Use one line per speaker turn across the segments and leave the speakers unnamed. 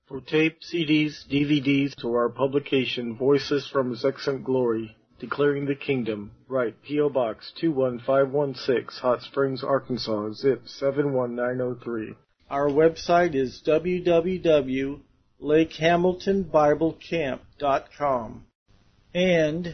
For tape, CDs, DVDs, to our publication, Voices from His Excellent Glory, Declaring the Kingdom, write P.O. Box 21516, Hot Springs, Arkansas, zip 71903. Our website is www.lakehamiltonbiblecamp.com and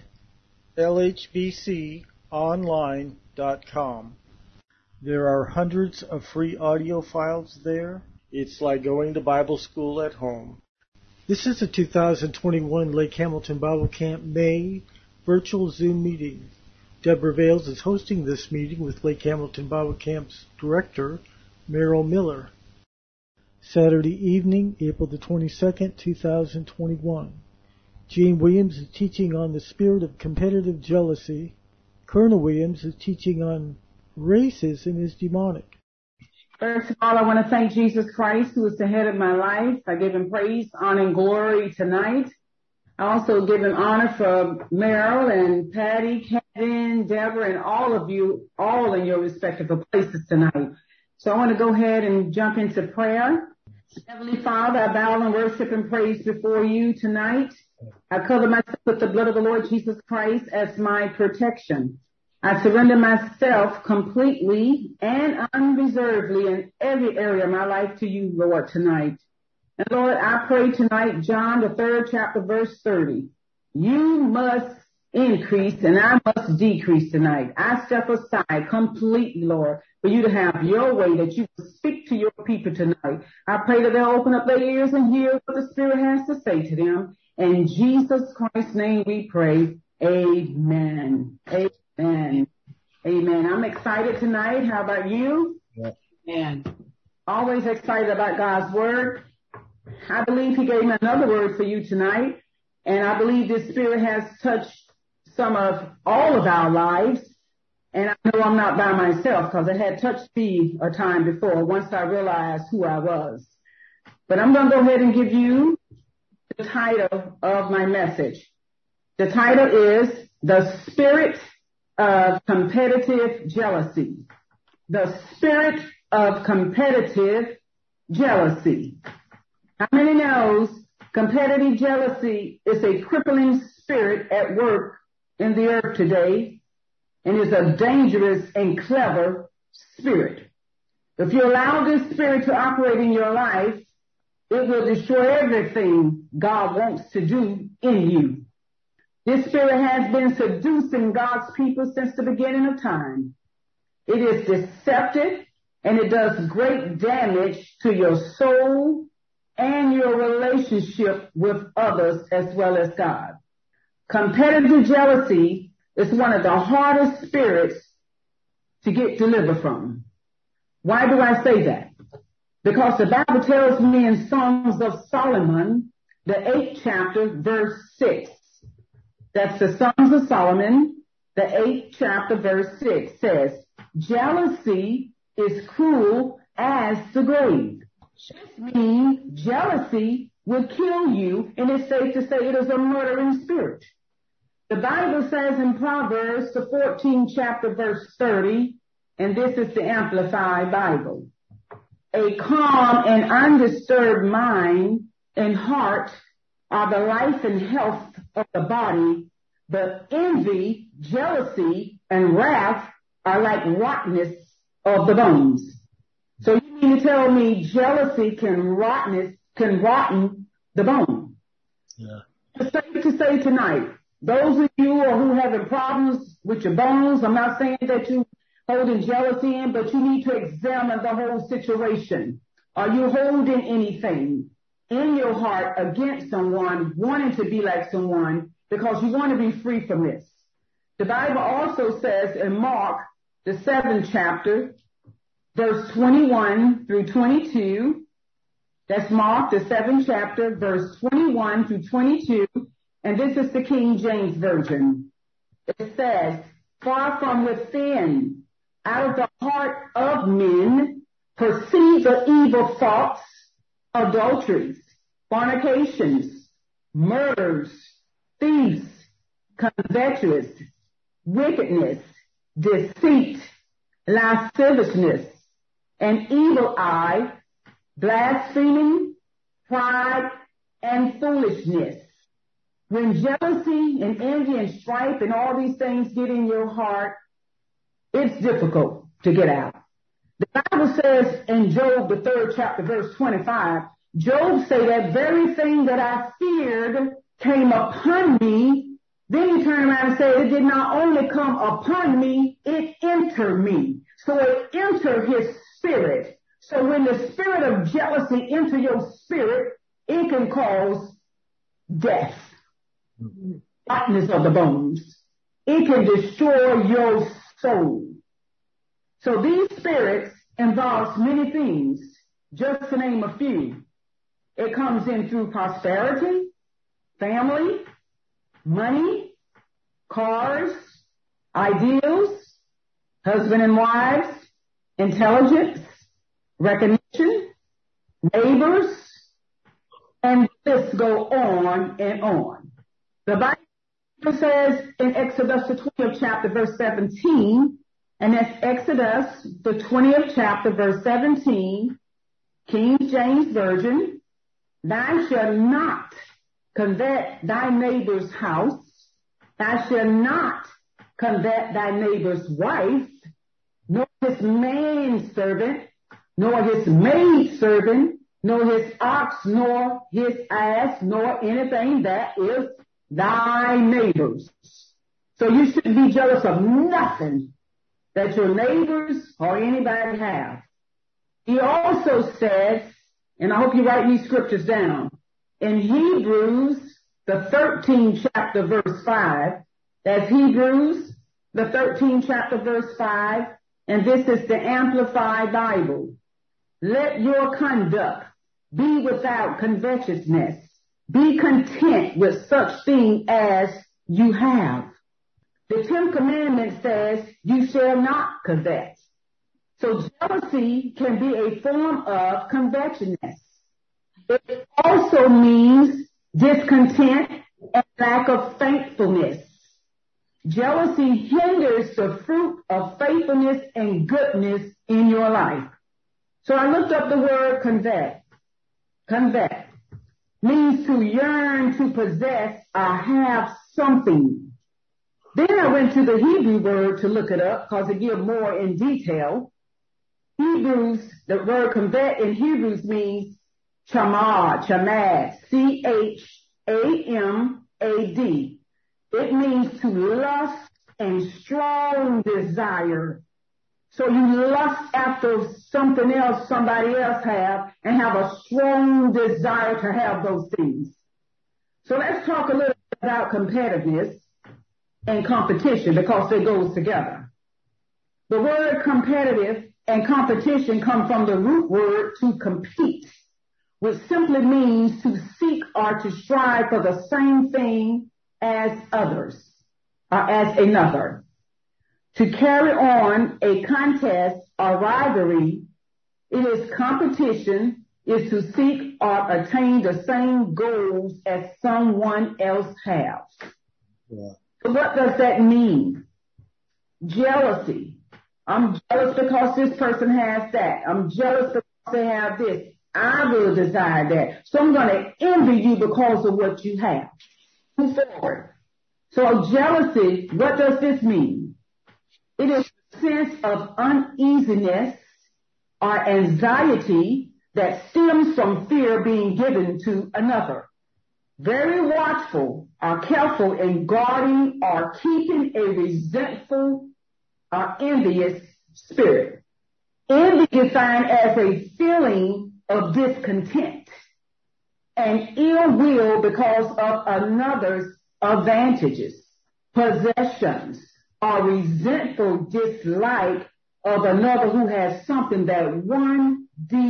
lhbconline.com. There are hundreds of free audio files there. It's like going to Bible school at home. This is the 2021 Lake Hamilton Bible Camp May virtual Zoom meeting. Deborah Vales is hosting this meeting with Lake Hamilton Bible Camp's director, Merrill Miller. Saturday evening, April the 22nd, 2021. Gene Williams is teaching on the spirit of competitive jealousy. Colonel Williams is teaching on racism is demonic.
First of all, I want to thank Jesus Christ, who is the head of my life. I give him praise, honor, and glory tonight. I also give him honor for Merrill and Patty, Kevin, Deborah, and all of you, all in your respective places tonight. So I want to go ahead and jump into prayer. Heavenly Father, I bow and worship and praise before you tonight. I cover myself with the blood of the Lord Jesus Christ as my protection. I surrender myself completely and unreservedly in every area of my life to you, Lord, tonight. And Lord, I pray tonight, John, the 3rd chapter, verse 30. You must increase and I must decrease tonight. I step aside completely, Lord, for you to have your way, that you will speak to your people tonight. I pray that they'll open up their ears and hear what the Spirit has to say to them. In Jesus Christ's name we pray. Amen. Amen. Amen. I'm excited tonight. How about you? Amen. Always excited about God's word. I believe he gave me another word for you tonight. And I believe this Spirit has touched some of all of our lives. And I know I'm not by myself, because it had touched me a time before once I realized who I was. But I'm going to go ahead and give you the title of my message. The title is The Spirit of Competitive Jealousy. The Spirit of Competitive Jealousy. How many knows competitive jealousy is a crippling spirit at work in the earth today, and is a dangerous and clever spirit. If you allow this spirit to operate in your life, it will destroy everything God wants to do in you. This spirit has been seducing God's people since the beginning of time. It is deceptive, and it does great damage to your soul and your relationship with others as well as God. Competitive jealousy is one of the hardest spirits to get delivered from. Why do I say that? Because the Bible tells me in Songs of Solomon, the 8th chapter, verse 6. That's the Songs of Solomon, the 8th chapter, verse 6 says, jealousy is cruel as the grave. This means jealousy will kill you, and it's safe to say it is a murdering spirit. The Bible says in Proverbs, the 14th chapter, verse 30, and this is the Amplified Bible. A calm and undisturbed mind and heart are the life and health of the body, but envy, jealousy, and wrath are like rottenness of the bones. So you mean to tell me jealousy can rotten the bone? Yeah. It's safe to say tonight, those of you who are having problems with your bones, I'm not saying that you holding jealousy in, but you need to examine the whole situation. Are you holding anything in your heart against someone, wanting to be like someone, because you want to be free from this? The Bible also says in Mark, the 7th chapter, verse 21 through 22, that's Mark, the 7th chapter, verse 21 through 22, and this is the King James Version. It says, far from within, out of the heart of men, proceed the evil thoughts, adulteries, fornications, murders, thieves, covetous, wickedness, deceit, lasciviousness, an evil eye, blaspheming, pride, and foolishness. When jealousy and envy and strife and all these things get in your heart, it's difficult to get out. The Bible says in Job, the 3rd chapter, verse 25, Job say that very thing that I feared came upon me. Then he turned around and said, it did not only come upon me, it entered me. So it entered his spirit. So when the spirit of jealousy enter your spirit, it can cause death, rottenness of the bones. It can destroy your soul. So these spirits involves many things, just to name a few. It comes in through prosperity, family, money, cars, ideals, husband and wives, intelligence, recognition, neighbors, and this go on and on. The Bible says in Exodus the 20th chapter verse 17, and that's Exodus the 20th chapter verse 17, King James Version, thou shalt not covet thy neighbor's house, thou shalt not covet thy neighbor's wife, nor his manservant, nor his maidservant, nor his ox, nor his ass, nor anything that is thy neighbor's. So you shouldn't be jealous of nothing that your neighbors or anybody have. He also says, and I hope you write these scriptures down, in Hebrews, the 13th chapter, verse 5, that's Hebrews, the 13th chapter, verse 5, and this is the Amplified Bible. Let your conduct be without covetousness. Be content with such thing as you have. The 10th commandment says, you shall not covet. So jealousy can be a form of covetousness. It also means discontent and lack of thankfulness. Jealousy hinders the fruit of faithfulness and goodness in your life. So I looked up the word covet. Covet means to yearn, to possess, or have something. Then I went to the Hebrew word to look it up because it gives more in detail. Hebrews, the word covet in Hebrews means chamad, C-H-A-M-A-D. It means to lust and strong desire. So you lust after something else somebody else have and have a strong desire to have those things. So let's talk a little bit about competitiveness and competition because it goes together. The word competitive and competition come from the root word to compete, which simply means to seek or to strive for the same thing as others or as another. To carry on a contest or rivalry, it is competition, is to seek or attain the same goals as someone else has. Yeah. So what does that mean? Jealousy. I'm jealous because this person has that. I'm jealous because they have this. I will desire that. So I'm going to envy you because of what you have. Move forward. So jealousy, what does this mean? It is a sense of uneasiness or anxiety that stems from fear being given to another. Very watchful or careful in guarding or keeping a resentful or envious spirit. Envy is defined as a feeling of discontent and ill will because of another's advantages, possessions, or resentful dislike of another who has something that one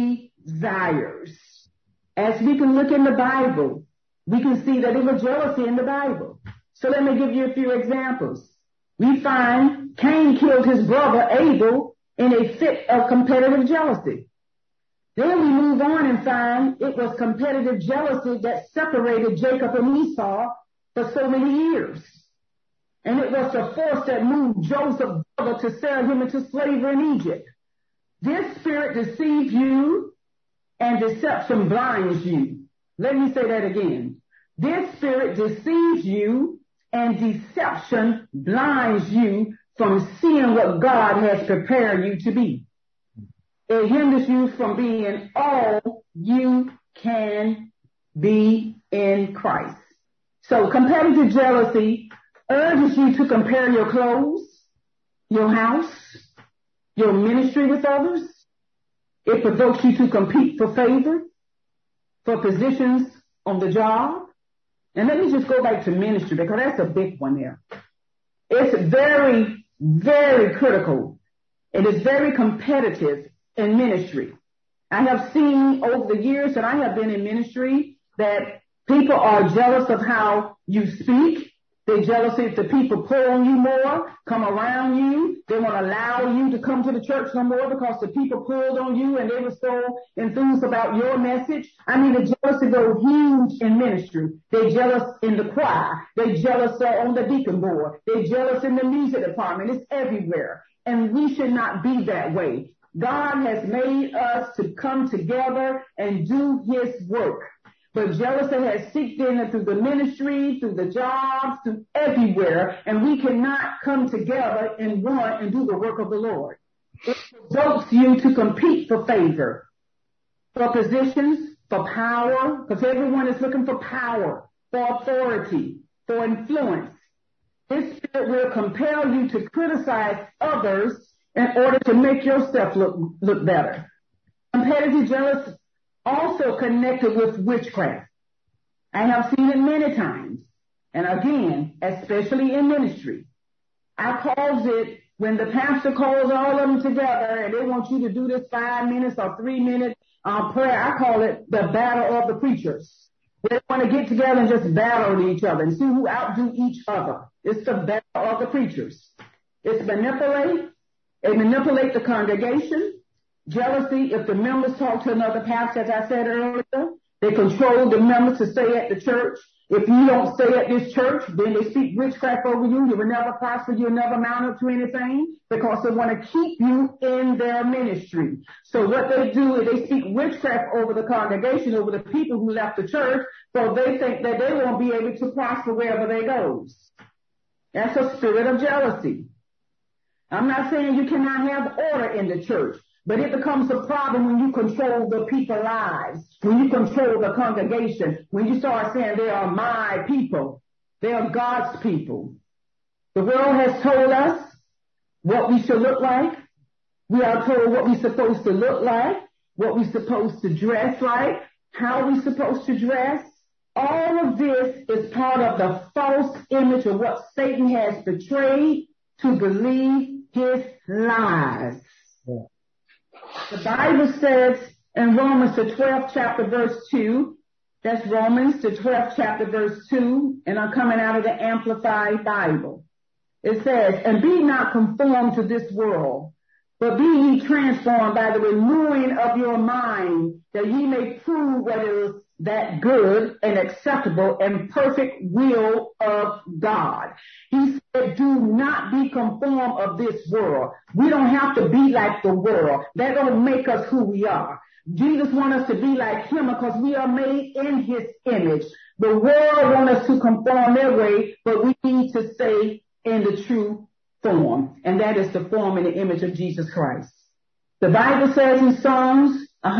desires. As we can look in the Bible, we can see that there was jealousy in the Bible. So let me give you a few examples. We find Cain killed his brother Abel in a fit of competitive jealousy. Then we move on and find it was competitive jealousy that separated Jacob and Esau for so many years. And it was the force that moved Joseph's brother to sell him into slavery in Egypt. This spirit deceives you and deception blinds you. Let me say that again. This spirit deceives you, and deception blinds you from seeing what God has prepared you to be. It hinders you from being all you can be in Christ. So competitive jealousy urges you to compare your clothes, your house, your ministry with others. It provokes you to compete for favor, for positions on the job. And let me just go back to ministry, because that's a big one there. It's very, very critical. It is very competitive in ministry. I have seen over the years that I have been in ministry that people are jealous of how you speak. They're jealous if the people pull on you more, come around you. They won't allow you to come to the church no more because the people pulled on you and they were so enthused about your message. I mean, the jealousy goes huge in ministry. They're jealous in the choir. They're jealous on the deacon board. They're jealous in the music department. It's everywhere. And we should not be that way. God has made us to come together and do his work. But jealousy has seeped in through the ministry, through the jobs, through everywhere, and we cannot come together in one and do the work of the Lord. It provokes you to compete for favor, for positions, for power, because everyone is looking for power, for authority, for influence. This spirit will compel you to criticize others in order to make yourself look better. Competitive jealousy also connected with witchcraft. I have seen it many times. And again, especially in ministry. I calls it when the pastor calls all of them together and they want you to do this 5 minutes or 3 minute prayer. I call it the battle of the preachers. They want to get together and just battle each other and see who outdo each other. It's the battle of the preachers. It's manipulate. They manipulate the congregation. Jealousy, if the members talk to another pastor, as I said earlier, they control the members to stay at the church. If you don't stay at this church, then they speak witchcraft over you. You will never prosper. You'll never mount up to anything because they want to keep you in their ministry. So what they do is they speak witchcraft over the congregation, over the people who left the church, so they think that they won't be able to prosper wherever they go. That's a spirit of jealousy. I'm not saying you cannot have order in the church. But it becomes a problem when you control the people's lives, when you control the congregation, when you start saying they are my people, they are God's people. The world has told us what we should look like. We are told what we're supposed to look like, what we're supposed to dress like, how we're supposed to dress. All of this is part of the false image of what Satan has portrayed to believe his lies. Yeah. The Bible says in Romans, the 12th chapter, verse 2, that's Romans, the 12th chapter, verse 2, and I'm coming out of the Amplified Bible. It says, and be not conformed to this world, but be ye transformed by the renewing of your mind, that ye may prove what is that good and acceptable and perfect will of God. He said, do not be conformed of this world. We don't have to be like the world. That don't make us who we are. Jesus wants us to be like him because we are made in his image. The world wants us to conform their way, but we need to stay in the true form. And that is the form and the image of Jesus Christ. The Bible says in Psalms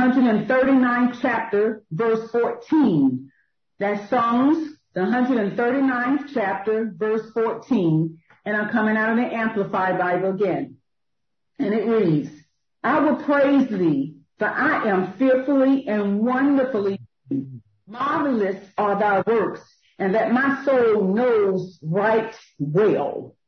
139th chapter, verse 14. That's Psalms, the 139th chapter, verse 14. And I'm coming out of the Amplified Bible again. And it reads, I will praise thee, for I am fearfully and wonderfully made. Marvelous are thy works, and that my soul knows right well.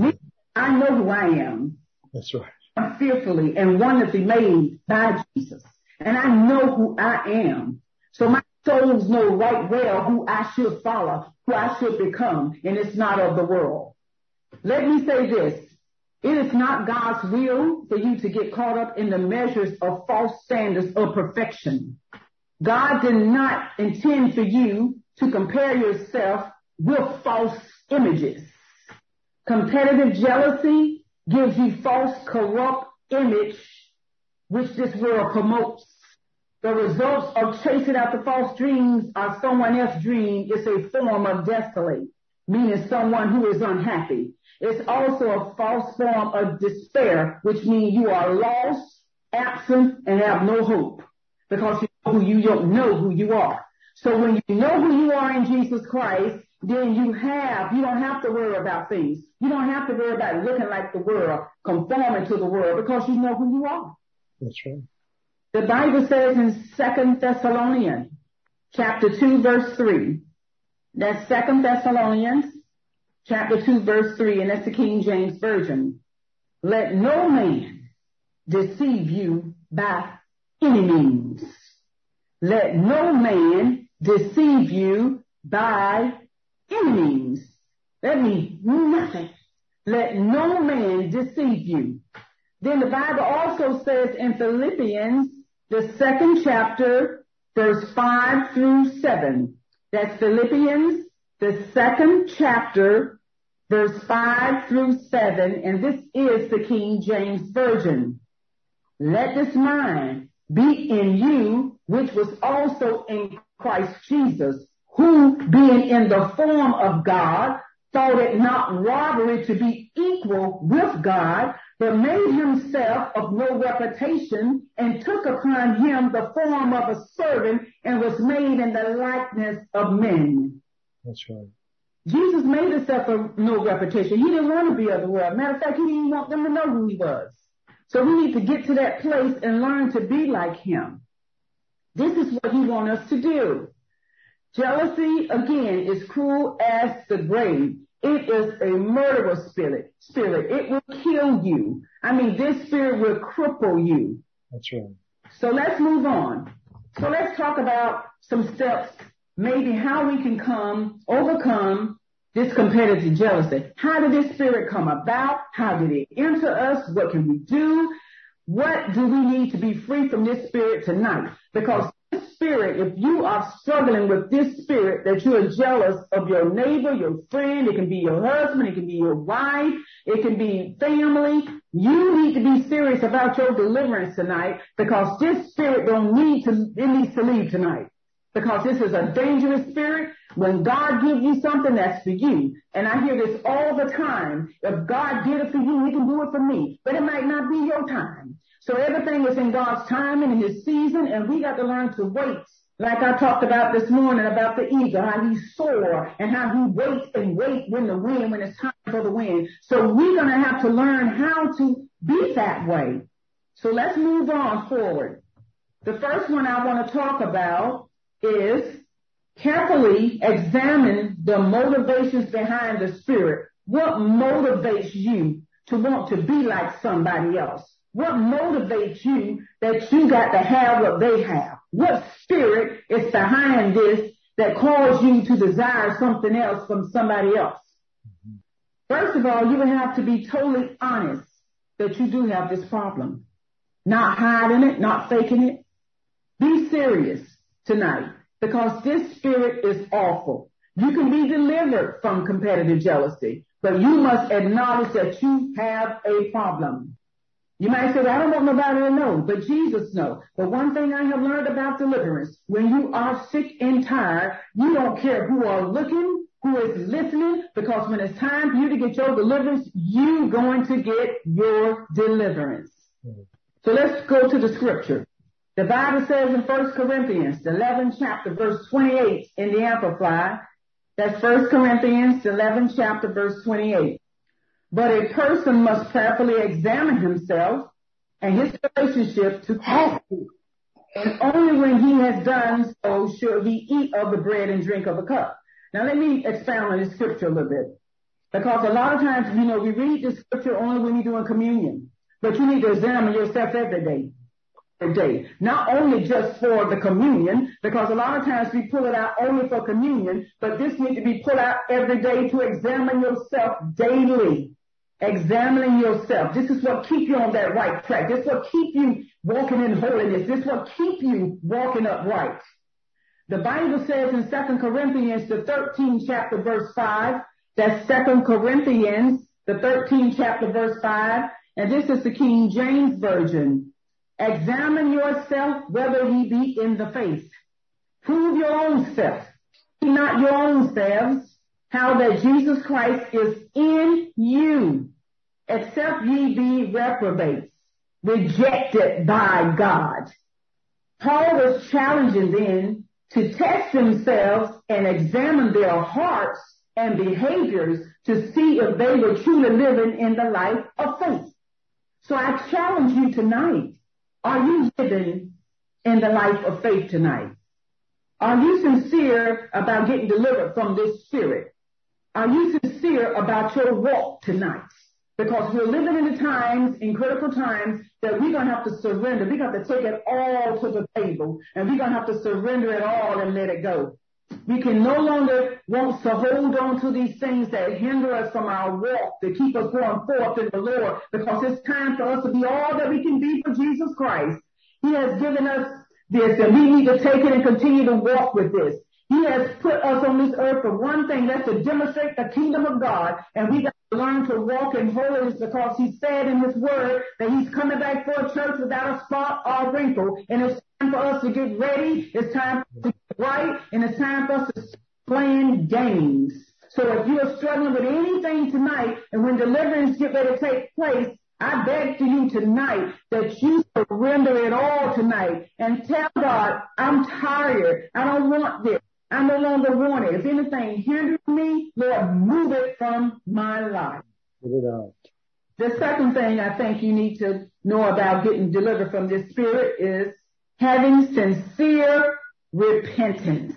I know who I am.
That's right.
I'm fearfully and wonderfully made by Jesus. And I know who I am. So my souls know right well who I should follow, who I should become, and it's not of the world. Let me say this. It is not God's will for you to get caught up in the measures of false standards of perfection. God did not intend for you to compare yourself with false images. Competitive jealousy gives you false, corrupt image which this world promotes. The results of chasing after false dreams or someone else's dream is a form of destiny, meaning someone who is unhappy. It's also a false form of despair, which means you are lost, absent, and have no hope because you don't know who you are. So when you know who you are in Jesus Christ, then you don't have to worry about things. You don't have to worry about looking like the world, conforming to the world, because you know who you are.
That's right.
The Bible says in 2 Thessalonians chapter 2 verse 3. That's 2 Thessalonians chapter 2 verse 3, and that's the King James Version. Let no man deceive you by any means. Let no man deceive you by any means. That means nothing. Let no man deceive you. Then the Bible also says in Philippians, the 2nd chapter, verse 5 through 7. That's Philippians, the 2nd chapter, verse 5 through 7, and this is the King James Version. Let this mind be in you, which was also in Christ Jesus, who, being in the form of God, thought it not robbery to be equal with God, but made himself of no reputation, and took upon him the form of a servant, and was made in the likeness of men.
That's right.
Jesus made himself of no reputation. He didn't want to be of the world. Matter of fact, he didn't want them to know who he was. So we need to get to that place and learn to be like him. This is what he wants us to do. Jealousy, again, is cruel as the grave. It is a murderous spirit. It will kill you. I mean, this spirit will cripple you.
That's right.
So let's move on. So let's talk about some steps, maybe how we can overcome this competitive jealousy. How did this spirit come about? How did it enter us? What can we do? What do we need to be free from this spirit tonight? Because this spirit, if you are struggling with this spirit that you are jealous of your neighbor, your friend, it can be your husband, it can be your wife, it can be family, you need to be serious about your deliverance tonight, because this spirit needs to leave tonight. Because this is a dangerous spirit. When God gives you something, that's for you. And I hear this all the time. If God did it for you, he can do it for me. But it might not be your time. So everything is in God's time and in his season, and we got to learn to wait. Like I talked about this morning about the eagle, how he soars and how he waits and waits when it's time for the wind. So we're going to have to learn how to be that way. So let's move on forward. The first one I want to talk about is carefully examine the motivations behind the spirit. What motivates you to want to be like somebody else? What motivates you that you got to have what they have? What spirit is behind this that causes you to desire something else from somebody else? First of all, you would have to be totally honest that you do have this problem. Not hiding it, not faking it. Be serious tonight, because this spirit is awful. You can be delivered from competitive jealousy, but you must acknowledge that you have a problem. You might say, well, I don't want nobody to know, but Jesus knows. But one thing I have learned about deliverance, when you are sick and tired, you don't care who are looking, who is listening, because when it's time for you to get your deliverance, you're going to get your deliverance. So let's go to the scripture. The Bible says in 1 Corinthians, the 11th chapter, verse 28 in the Amplified. That's 1 Corinthians, the 11th chapter, verse 28. But a person must prayerfully examine himself and his relationship to Christ. And only when he has done so should he eat of the bread and drink of the cup. Now let me expound on this scripture a little bit. Because a lot of times, we read this scripture only when you're doing communion. But you need to examine yourself every day. Not only just for the communion, because a lot of times we pull it out only for communion, but this needs to be pulled out every day to examine yourself daily. Examining yourself. This is what keep you on that right track. This is what keep you walking in holiness. This is what keep you walking upright. The Bible says in 2 Corinthians, the 13th chapter, verse 5, that's 2 Corinthians, the 13th chapter, verse 5, and this is the King James Version. Examine yourself whether ye be in the faith. Prove your own self, not your own selves, how that Jesus Christ is in you, except ye be reprobates, rejected by God. Paul was challenging them to test themselves and examine their hearts and behaviors to see if they were truly living in the life of faith. So I challenge you tonight. Are you living in the life of faith tonight? Are you sincere about getting delivered from this spirit? Are you sincere about your walk tonight? Because we're living in the times, in critical times, that we're going to have to surrender. We're going to have to take it all to the table, and we're going to have to surrender it all and let it go. We can no longer want to hold on to these things that hinder us from our walk, to keep us going forth in the Lord, because it's time for us to be all that we can be for Jesus Christ. He has given us this, and we need to take it and continue to walk with this. He has put us on this earth for one thing, that's to demonstrate the kingdom of God, and we got to learn to walk in holiness, because he said in his word that he's coming back for a church without a spot or wrinkle, and it's time for us to get ready, it's time to get right, and it's time for us to start playing games. So if you are struggling with anything tonight, and when deliverance get ready to take place, I beg to you tonight that you surrender it all tonight and tell God, I'm tired. I don't want this. I no longer want it. If anything hinders me, Lord, move it from my life.
Put it out.
The second thing I think you need to know about getting delivered from this spirit is having sincere repentance.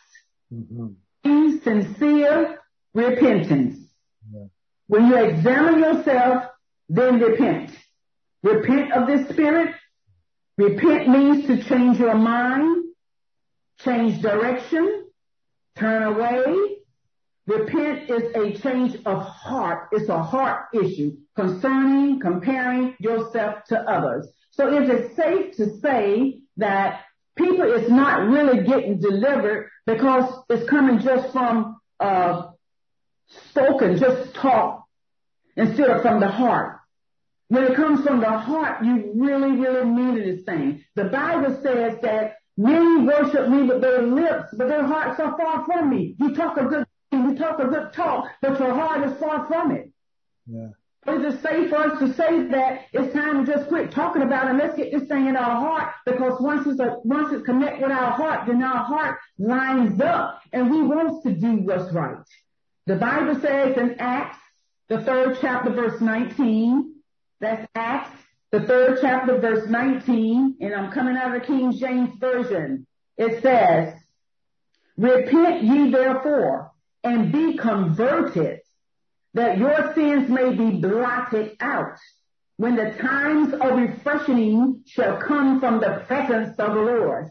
Sincere repentance. Yeah. When you examine yourself, then repent. Repent of this spirit. Repent means to change your mind, change direction, turn away. Repent is a change of heart. It's a heart issue concerning comparing yourself to others. So is it safe to say that people is not really getting delivered because it's coming just from spoken, just talk, instead of from the heart? When it comes from the heart, you really, really mean this thing. The Bible says that many worship me with their lips, but their hearts are far from me. You talk a good thing, you talk a good talk, but your heart is far from it. Yeah. Is it safe for us to say that it's time to just quit talking about it and let's get this thing in our heart? Because once it's connect with our heart, then our heart lines up and we want to do what's right. The Bible says in Acts, the 3rd chapter, verse 19, that's Acts, the 3rd chapter, verse 19, and I'm coming out of the King James Version. It says, repent ye therefore and be converted, that your sins may be blotted out, when the times of refreshing shall come from the presence of the Lord.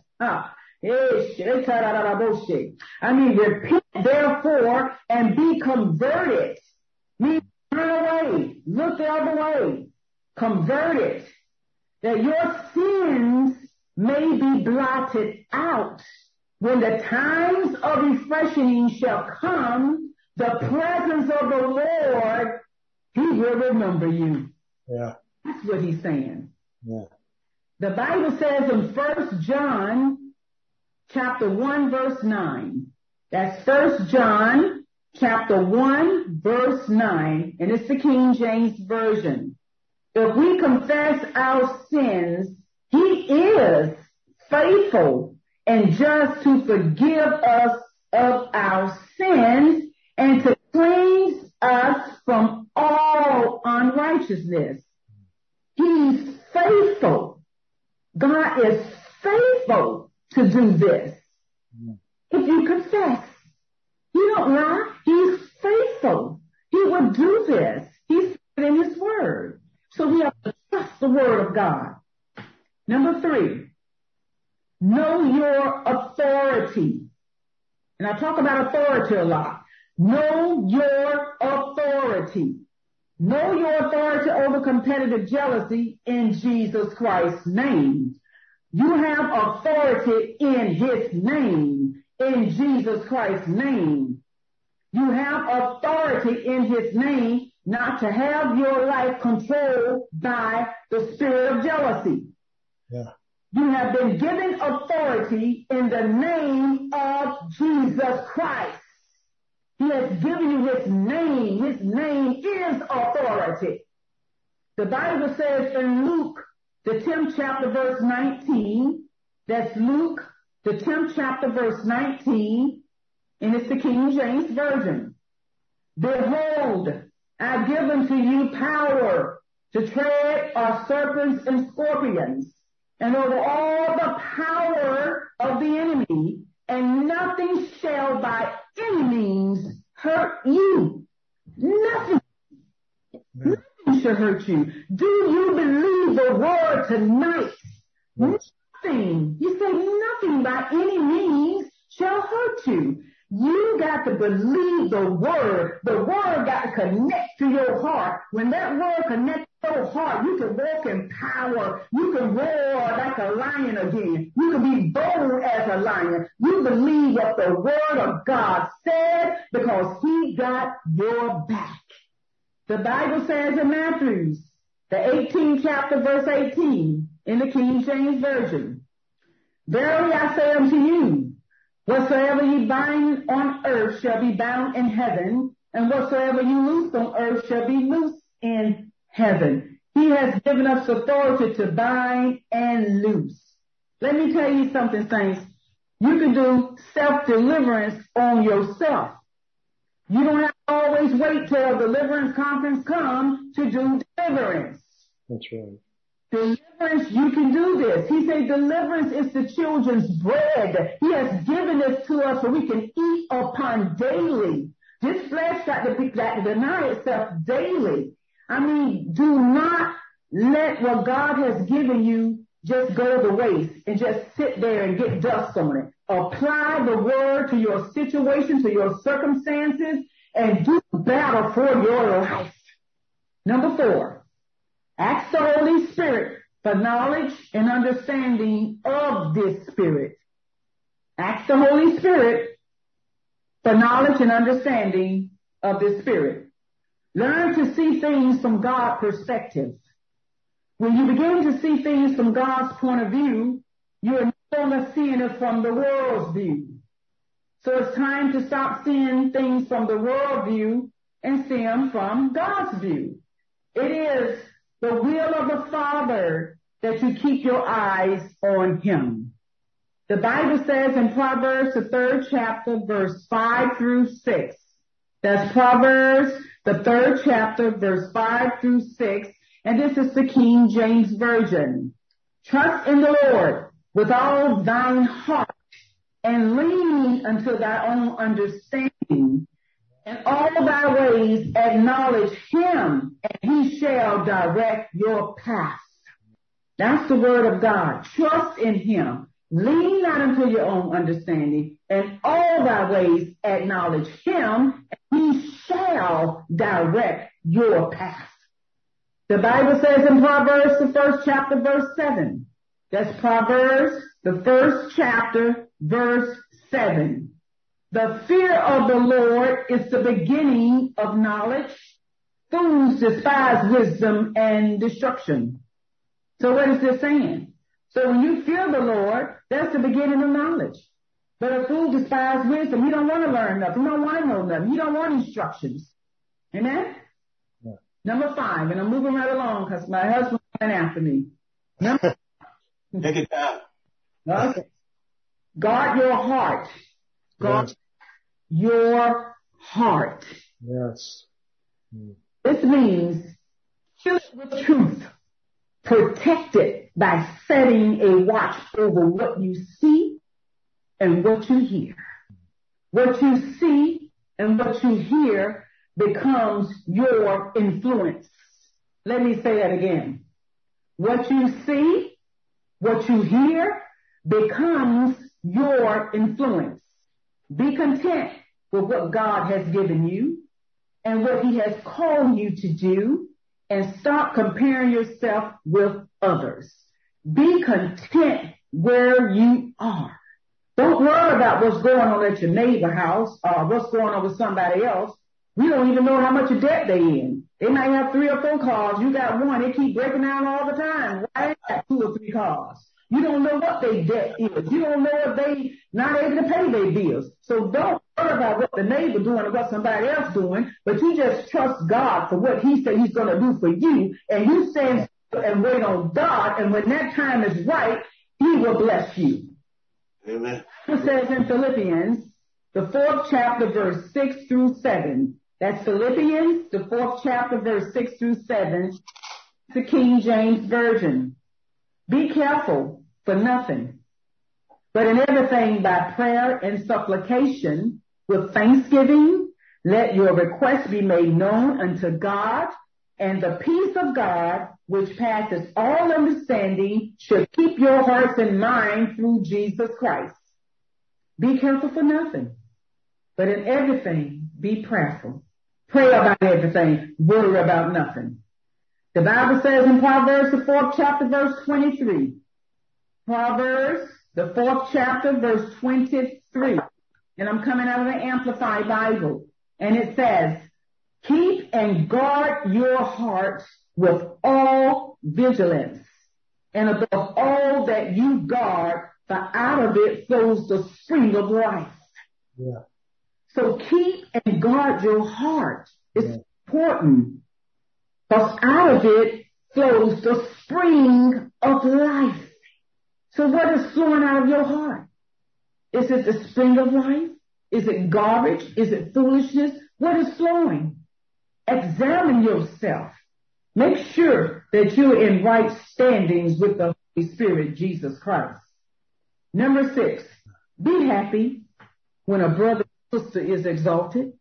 Repent therefore and be converted. Mean turn away, look the other way, converted, that your sins may be blotted out, when the times of refreshing shall come, the presence of the Lord, he will remember you. Yeah. That's what he's saying. Yeah. The Bible says in 1 John chapter 1 verse 9. That's 1 John chapter 1 verse 9. And it's the King James Version. If we confess our sins, he is faithful and just to forgive us of our sins and to cleanse us from all unrighteousness. He's faithful. God is faithful to do this. If you confess, you don't lie. He's faithful. He will do this. He's in his word. So we have to trust the word of God. Number 3, know your authority. And I talk about authority a lot. Know your authority. Know your authority over competitive jealousy in Jesus Christ's name. You have authority in his name, in Jesus Christ's name. You have authority in his name not to have your life controlled by the spirit of jealousy.
Yeah.
You have been given authority in the name of Jesus Christ. He has given you his name. His name is authority. The Bible says in Luke, the 10th chapter, verse 19, that's Luke, the 10th chapter, verse 19, and it's the King James Version. Behold, I've given to you power to tread on serpents and scorpions, and over all the power of the enemy, and nothing shall by any means hurt you. Nothing. Nothing shall hurt you. Do you believe the word tonight?
Yes.
Nothing. You say nothing by any means shall hurt you. You got to believe the word. The word got to connect to your heart. When that word connects to your heart, you can walk in power. You can roar like a lion again. You can be bold as a lion. You believe what the word of God said because he got your back. The Bible says in Matthew, the 18th chapter, verse 18, in the King James Version, verily I say unto you, whatsoever ye bind on earth shall be bound in heaven, and whatsoever you loose on earth shall be loosed in heaven. He has given us authority to bind and loose. Let me tell you something, saints. You can do self-deliverance on yourself. You don't have to always wait till a deliverance conference comes to do deliverance.
That's right.
Deliverance, you can do this. He said deliverance is the children's bread. He has given this to us so we can eat upon daily. This flesh got to deny itself daily. I mean, do not let what God has given you just go to waste and just sit there and get dust on it. Apply the word to your situation, to your circumstances, and do battle for your life. Number 4, ask the Holy Spirit for knowledge and understanding of this Spirit. Ask the Holy Spirit for knowledge and understanding of this Spirit. Learn to see things from God's perspective. When you begin to see things from God's point of view, you're no longer seeing it from the world's view. So it's time to stop seeing things from the world view and see them from God's view. It is the will of the Father that you keep your eyes on him. The Bible says in Proverbs, the 3rd chapter, verse 5 through 6. That's Proverbs, the 3rd chapter, verse 5 through 6. And this is the King James Version. Trust in the Lord with all thine heart, and lean unto thy own understanding. In all thy ways acknowledge him, and he shall direct your path. That's the word of God. Trust in him. Lean not unto your own understanding. In all thy ways acknowledge him, and he shall direct your path. The Bible says in Proverbs, the 1st chapter, verse 7. That's Proverbs, the 1st chapter, verse 7. The fear of the Lord is the beginning of knowledge. Fools despise wisdom and destruction. So what is this saying? So when you fear the Lord, that's the beginning of knowledge. But a fool despises wisdom. He don't want to learn nothing. He don't want to know nothing. He don't want instructions. Amen? Yeah. Number 5, and I'm moving right along because my husband's running after me.
Take it down.
Okay. Guard your heart. Guard your heart.
Yes.
This means fill it with truth. Protect it by setting a watch over what you see and what you hear. What you see and what you hear becomes your influence. Let me say that again. What you see, what you hear becomes your influence. Be content with what God has given you and what he has called you to do, and stop comparing yourself with others. Be content where you are. Don't worry about what's going on at your neighbor's house or what's going on with somebody else. We don't even know how much of debt they in. They might have 3 or 4 cars. You got one. They keep breaking down all the time. Why they got 2 or 3 cars? You don't know what their debt is. You don't know if they not able to pay their bills. So don't worry about what the neighbor doing or what somebody else doing, but you just trust God for what he said he's going to do for you, and you stand and wait on God, and when that time is right, he will bless you.
Amen.
It says in Philippians, the 4th chapter, verse 6 through 7. That's Philippians, the 4th chapter, verse 6 through 7, the King James Version. Be careful for nothing, but in everything by prayer and supplication with thanksgiving, let your requests be made known unto God, and the peace of God, which passes all understanding, should keep your hearts and minds through Jesus Christ. Be careful for nothing, but in everything be prayerful. Pray about everything, worry about nothing. The Bible says in Proverbs, the 4th chapter, verse 23. Proverbs, the 4th chapter, verse 23. And I'm coming out of the Amplified Bible. And it says, keep and guard your heart with all vigilance. And above all that you guard, for out of it flows the spring of life.
Yeah.
So keep and guard your heart. It's important. Because out of it flows the spring of life. So what is flowing out of your heart? Is it the spring of life? Is it garbage? Is it foolishness? What is flowing? Examine yourself. Make sure that you're in right standings with the Holy Spirit, Jesus Christ. Number 6, be happy when a brother or sister is exalted.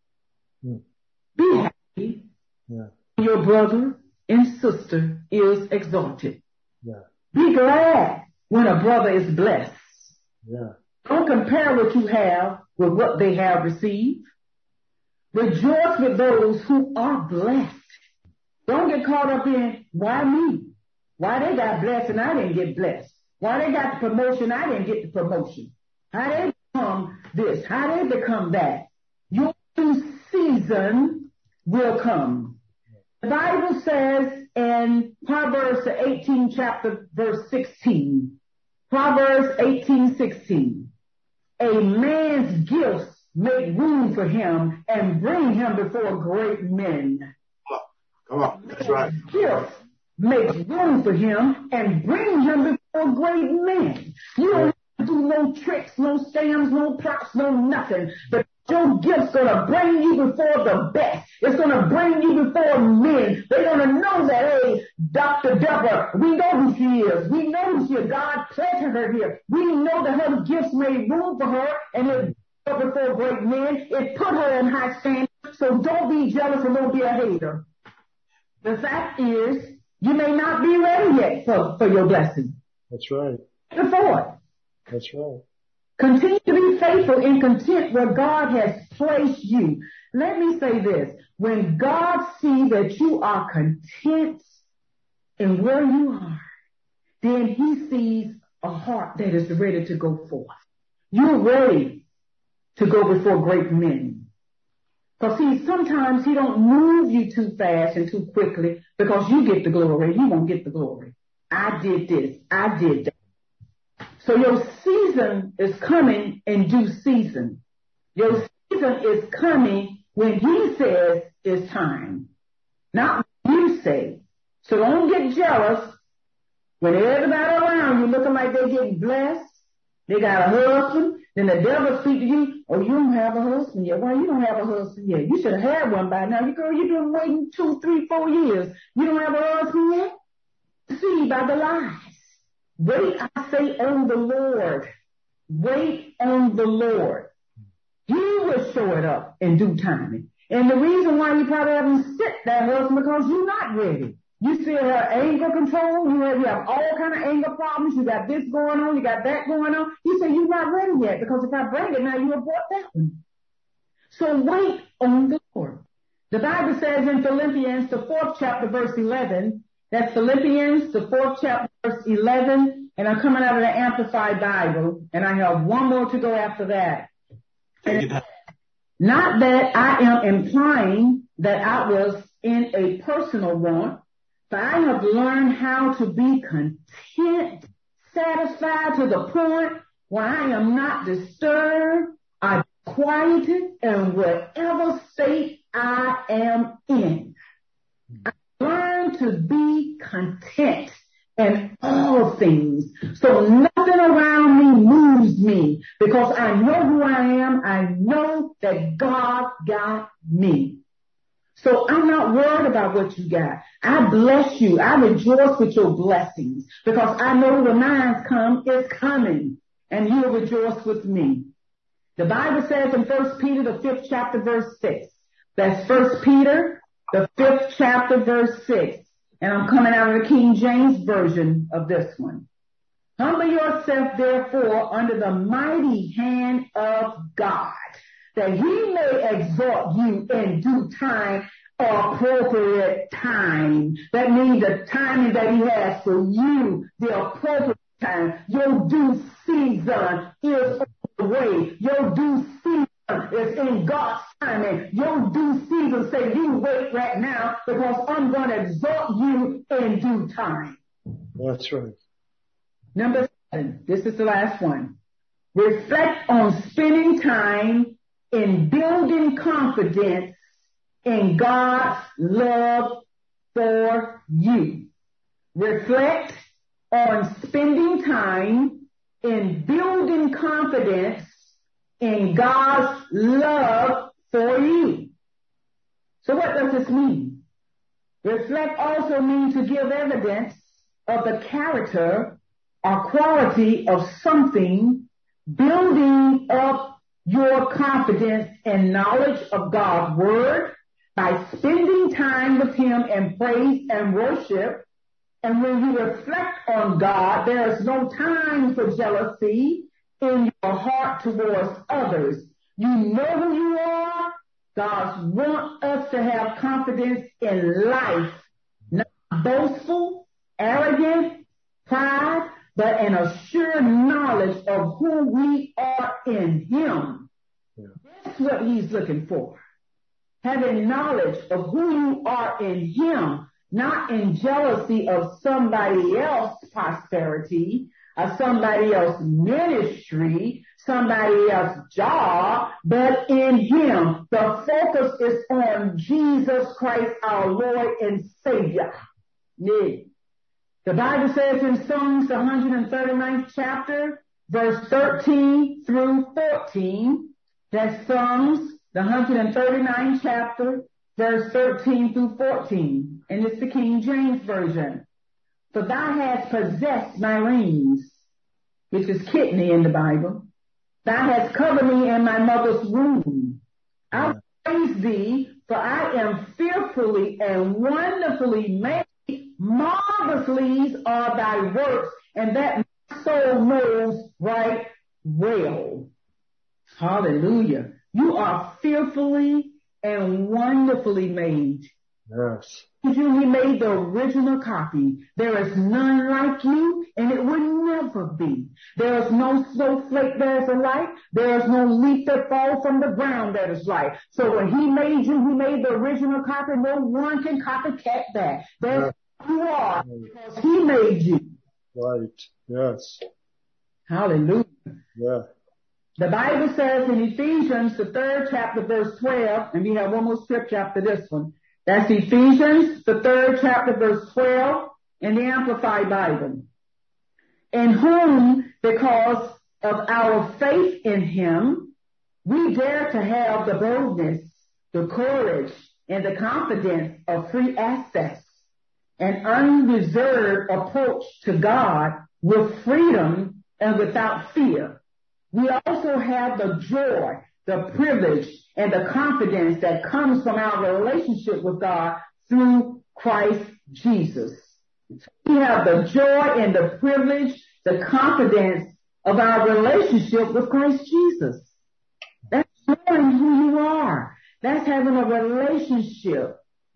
Be happy when your brother and sister is exalted. Be glad when a brother is blessed. Don't compare what you have with what they have received. Rejoice with those who are blessed. Don't get caught up in, why me? Why they got blessed and I didn't get blessed? Why they got the promotion, I didn't get the promotion? How they become this? How they become that? Your new season will come. The Bible says in Proverbs, the 18th chapter, verse 16, Proverbs 18:16, a man's gifts make room for him and bring him before great men.
Come on. That's right.
Gifts makes room for him and bring him before great men. You don't have to do no tricks, no scams, no plots, no nothing. But your gift's going to bring you before the best. It's going to bring you before men. They're going to know that, hey, Dr. Deborah, we know who she is. We know who she is. God planted her here. We know that her gifts made room for her, and it put her before great men. It put her in high standards. So don't be jealous and don't be a hater. The fact is, you may not be ready yet for your blessing.
That's right.
Before it.
That's right.
Continue to be faithful and content where God has placed you. Let me say this. When God sees that you are content in where you are, then he sees a heart that is ready to go forth. You're ready to go before great men. Because see, sometimes he don't move you too fast and too quickly because you get the glory. He won't get the glory. I did this. I did that. So your season is coming in due season. Your season is coming when he says it's time, not when you say. So don't get jealous when everybody around you looking like they're getting blessed. They got a husband. Then the devil speak to you. Oh, you don't have a husband yet. Why you don't have a husband yet? You should have had one by now. You girl, you've been waiting 2, 3, 4 years. You don't have a husband yet? See by the lies. Wait, I say, on the Lord. Wait on the Lord. He will show it up in due time. And the reason why you probably haven't sent that husband because you're not ready. You still have anger control. You have all kind of anger problems. You got this going on. You got that going on. He said you're not ready yet because if I bring it now, you abort that one. So wait on the Lord. The Bible says in Philippians, the 4th chapter, verse 11, that's Philippians, the 4th chapter, verse 11, and I'm coming out of the Amplified Bible, and I have one more to go after that. Not that I am implying that I was in a personal want, but I have learned how to be content, satisfied to the point where I am not disturbed or quieted in whatever state I am in. I learn to be content in all things. So nothing around me moves me because I know who I am. I know that God got me. So I'm not worried about what you got. I bless you. I rejoice with your blessings because I know when mine come, it's coming and you'll rejoice with me. The Bible says in 1 Peter, the 5th chapter, verse 6. That's 1 Peter, the 5th chapter, verse 6. And I'm coming out of the King James version of this one. Humble yourself, therefore, under the mighty hand of God, that he may exhort you in due time, appropriate time. That means the timing that he has for you, the appropriate time. Your due season is on the way. Your due season is in God's timing. Your due season say, you wait right now because I'm going to exhort you in due time.
That's right.
Number 7, this is the last one. Reflect on spending time in building confidence in God's love for you. Reflect on spending time in building confidence in God's love for you. So what does this mean? Reflect also means to give evidence of the character or quality of something, building up your confidence and knowledge of God's word by spending time with him in praise and worship. And when you reflect on God, there is no time for jealousy in your heart towards others. You know who you are. God wants us to have confidence in life, not boastful, arrogant, pride, but an assured knowledge of who we are in him. Yeah. That's what he's looking for. Having knowledge of who you are in him, not in jealousy of somebody else's prosperity, or somebody else's ministry, somebody else's job, but in him. The focus is on Jesus Christ, our Lord and Savior. Yeah. The Bible says in Psalms, the 139th chapter, verse 13 through 14, that's Psalms, the 139th chapter, verse 13 through 14, and it's the King James Version. For thou hast possessed my reins, which is kidney in the Bible. Thou hast covered me in my mother's womb. I praise thee, for I am fearfully and wonderfully made. Marvelously are thy works, and that my soul knows right well. Hallelujah. You are fearfully and wonderfully made.
Yes.
He made the original copy. There is none like you, and it will never be. There is no snowflake that is alike. There is no leaf that falls from the ground that is like. So when he made you, he made the original copy. No one can copycat that. That's who you are because he made you.
Right. Yes.
Hallelujah.
Yeah.
The Bible says in Ephesians, the 3rd chapter, verse 12, and we have one more scripture after this one. That's Ephesians, the 3rd chapter, verse 12, in the Amplified Bible. In whom, because of our faith in him, we dare to have the boldness, the courage, and the confidence of free access, an unreserved approach to God with freedom and without fear. We also have the joy, the privilege, and the confidence that comes from our relationship with God through Christ Jesus. We have the joy and the privilege, the confidence of our relationship with Christ Jesus. That's knowing who you are. That's having a relationship.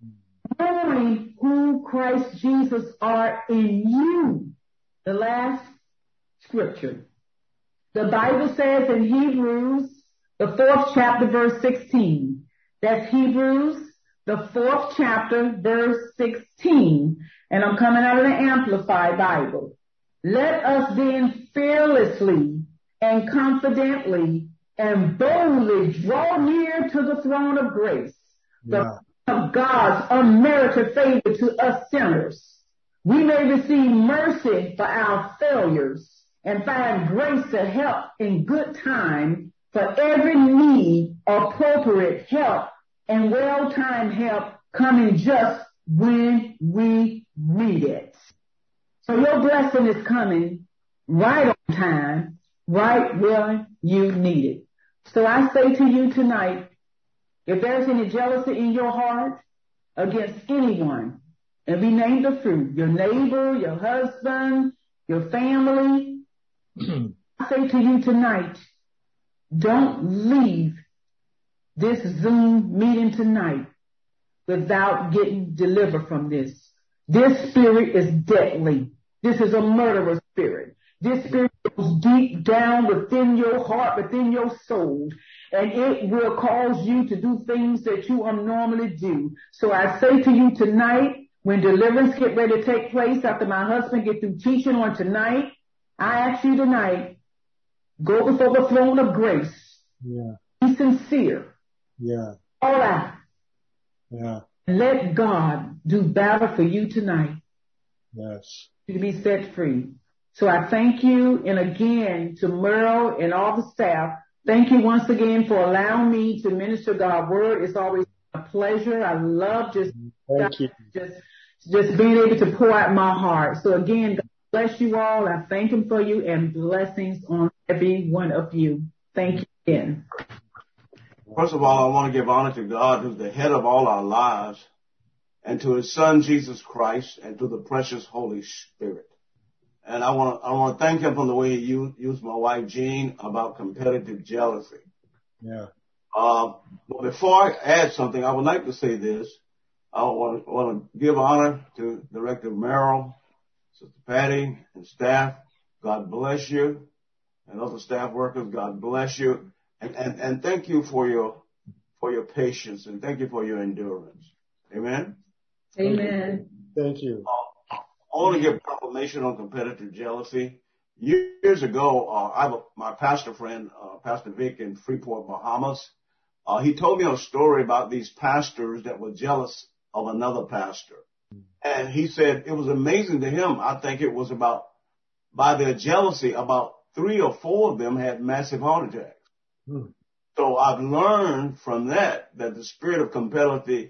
Knowing who Christ Jesus are in you. The last scripture. The Bible says in Hebrews, the 4th chapter, verse 16. That's Hebrews, the 4th chapter, verse 16. And I'm coming out of the Amplified Bible. Let us then fearlessly and confidently and boldly draw near to the throne of grace, the of God's unmerited favor to us sinners. We may receive mercy for our failures and find grace to help in good time for every need, appropriate help and well-timed help coming just when we need it. So your blessing is coming right on time, right when you need it. So I say to you tonight, if there's any jealousy in your heart against anyone, and we name the fruit, your neighbor, your husband, your family, I say to you tonight, don't leave this Zoom meeting tonight without getting delivered from this. This spirit is deadly. This is a murderous spirit. This spirit goes deep down within your heart, within your soul, and it will cause you to do things that you normally do. So I say to you tonight, when deliverance get ready to take place after my husband get through teaching on tonight, I ask you tonight, go before the throne of grace.
Yeah.
Be sincere.
Yeah.
All out.
Yeah.
Let God do battle for you tonight.
Yes.
You to be set free. So I thank you, and again to Merle and all the staff, thank you once again for allowing me to minister God's word. It's always a pleasure. I love just being able to pour out my heart. So again, God bless you all. I thank Him for you, and blessings on every one of you. Thank you again.
First of all, I want to give honor to God, who's the head of all our lives, and to His Son, Jesus Christ, and to the precious Holy Spirit. And I want to thank Him for the way He used my wife, Jean, about competitive jealousy.
Yeah.
But before I add something, I would like to say this. I want to give honor to Director Merrill, Sister Patty, and staff. God bless you. And other staff workers, God bless you. And thank you for your patience, and thank you for your endurance. Amen?
Amen.
Thank you.
I want to give confirmation on competitive jealousy. Years ago, my pastor friend, Pastor Vic in Freeport, Bahamas, he told me a story about these pastors that were jealous of another pastor. And he said it was amazing to him. I think it was by their jealousy, about 3 or 4 of them had massive heart attacks. So I've learned from that the spirit of competitive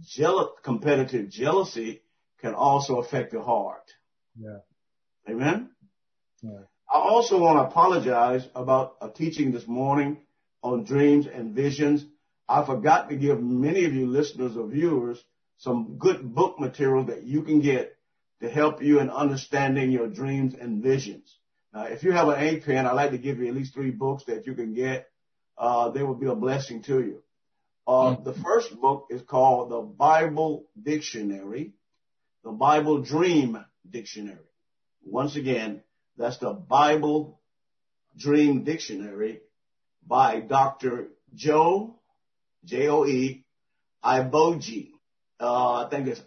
jealousy can also affect the heart.
Yeah.
Amen?
Yeah.
I also want to apologize about a teaching this morning on dreams and visions. I forgot to give many of you listeners or viewers some good book material that you can get to help you in understanding your dreams and visions. Now, if you have an ink pen, I'd like to give you at least 3 books that you can get. They will be a blessing to you. The first book is called The Bible Dictionary, The Bible Dream Dictionary. Once again, that's the Bible Dream Dictionary by Dr. Joe, J-O-E, Iboji. I think it's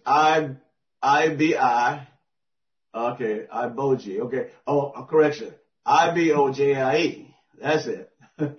I-B-I. Okay, Iboji. Okay. Oh, correction. I-B-O-J-I-E. That's it.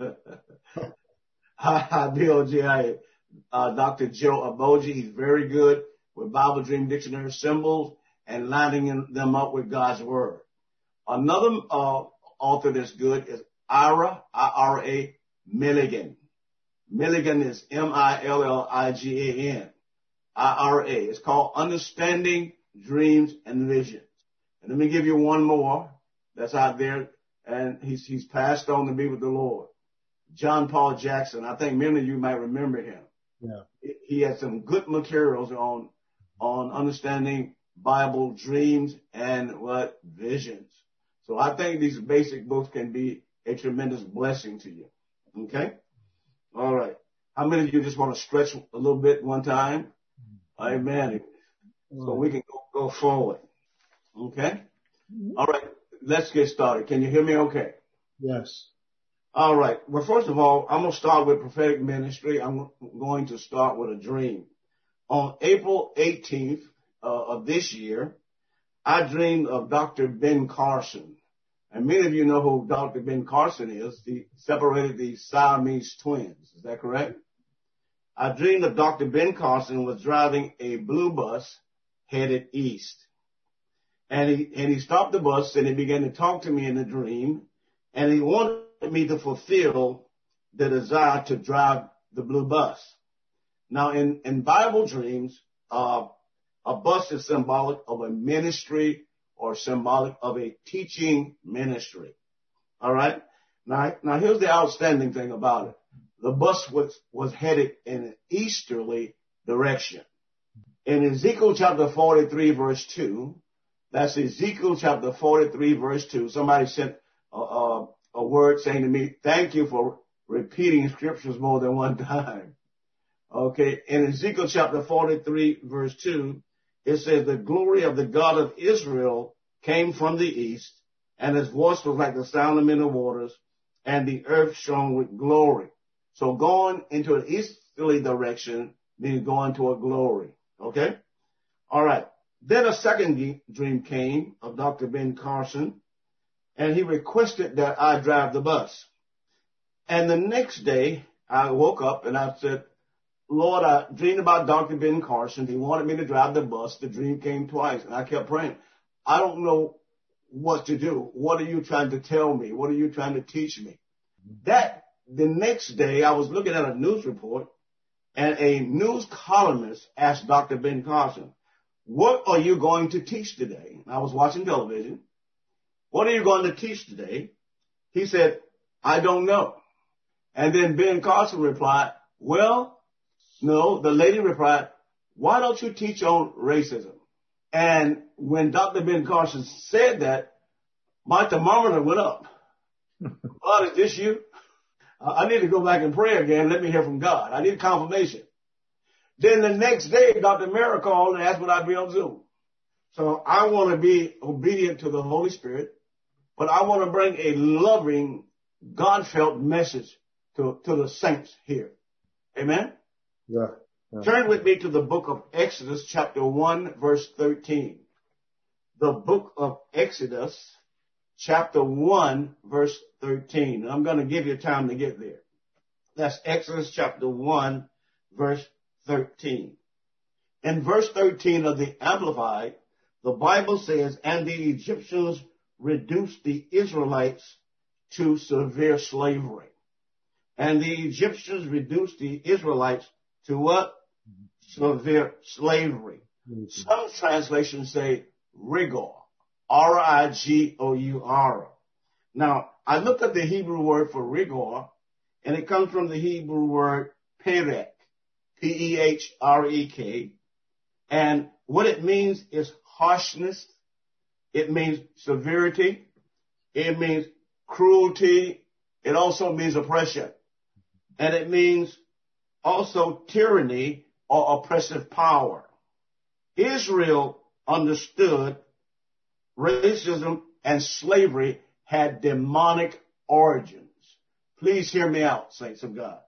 I-B-O-J-I-E. Dr. Joe Iboji. He's very good with Bible Dream Dictionary symbols and lining them up with God's Word. Another author that's good is Ira, I-R-A, Milligan. Milligan is M-I-L-L-I-G-A-N. I-R-A. It's called Understanding Dreams and Visions. And let me give you one more that's out there, and he's passed on to be with the Lord. John Paul Jackson. I think many of you might remember him.
Yeah.
He had some good materials on understanding Bible dreams and visions. So I think these basic books can be a tremendous blessing to you. Okay? All right. How many of you just want to stretch a little bit one time? Amen. So we can go forward. Okay? All right. Let's get started. Can you hear me okay?
Yes.
All right. Well, first of all, I'm going to start with prophetic ministry. I'm going to start with a dream. On April 18th of this year, I dreamed of Dr. Ben Carson. And many of you know who Dr. Ben Carson is. He separated the Siamese twins. Is that correct? I dreamed of Dr. Ben Carson was driving a blue bus headed east. And he stopped the bus and he began to talk to me in the dream. And he wanted me to fulfill the desire to drive the blue bus. Now, in Bible dreams, a bus is symbolic of a ministry or symbolic of a teaching ministry. All right? Now here's the outstanding thing about it. The bus was headed in an easterly direction. In Ezekiel chapter 43, verse 2, that's Ezekiel chapter 43, verse 2, somebody sent a word saying to me, thank you for repeating scriptures more than one time. Okay, in Ezekiel chapter 43, verse 2, it says, the glory of the God of Israel came from the east, and his voice was like the sound of many waters, and the earth shone with glory. So going into an easterly direction means going toward glory. Okay? All right. Then a second dream came of Dr. Ben Carson, and he requested that I drive the bus. And the next day, I woke up and I said, Lord, I dreamed about Dr. Ben Carson. He wanted me to drive the bus. The dream came twice, and I kept praying. I don't know what to do. What are you trying to tell me? What are you trying to teach me? The next day, I was looking at a news report, and a news columnist asked Dr. Ben Carson, what are you going to teach today? And I was watching television. What are you going to teach today? He said, I don't know. And then Ben Carson replied, well, no, the lady replied, why don't you teach on racism? And when Dr. Ben Carson said that, my thermometer went up. God, is this you? I need to go back and pray again. Let me hear from God. I need confirmation. Then the next day, Dr. Mary called and asked would I be on Zoom. So I want to be obedient to the Holy Spirit, but I want to bring a loving, God-felt message to the saints here. Amen?
Yeah.
Turn with me to the book of Exodus, chapter 1, verse 13. The book of Exodus, chapter 1, verse 13. And I'm going to give you time to get there. That's Exodus chapter 1, verse 13. In verse 13 of the Amplified, the Bible says, and the Egyptians reduced the Israelites to severe slavery. And the Egyptians reduced the Israelites to what? Severe slavery. Mm-hmm. Some translations say rigor. R-I-G-O-U-R. Now, I looked up the Hebrew word for rigor, and it comes from the Hebrew word perek, P-E-H-R-E-K. And what it means is harshness. It means severity. It means cruelty. It also means oppression. And it means also tyranny or oppressive power. Israel understood racism and slavery had demonic origins. Please hear me out, saints of God.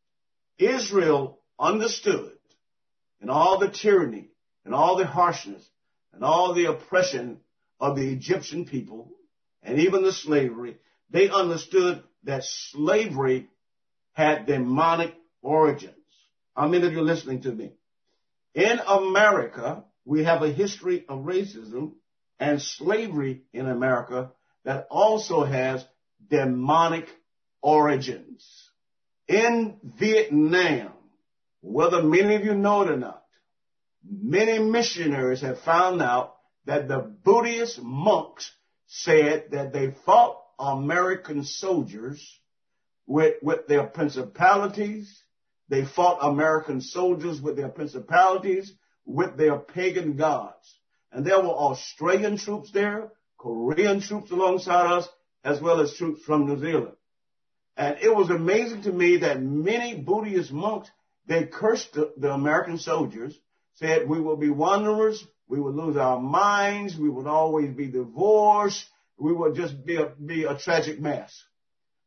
Israel understood in all the tyranny and all the harshness and all the oppression of the Egyptian people and even the slavery, they understood that slavery had demonic origins. How many of you are listening to me? In America, we have a history of racism and slavery in America that also has demonic origins. In Vietnam, whether many of you know it or not, many missionaries have found out that the Buddhist monks said that they fought American soldiers with their principalities. They fought American soldiers with their principalities, with their pagan gods. And there were Australian troops there, Korean troops alongside us, as well as troops from New Zealand. And it was amazing to me that many Buddhist monks, they cursed the American soldiers, said we will be wanderers, we would lose our minds, we would always be divorced, we would just be a tragic mess.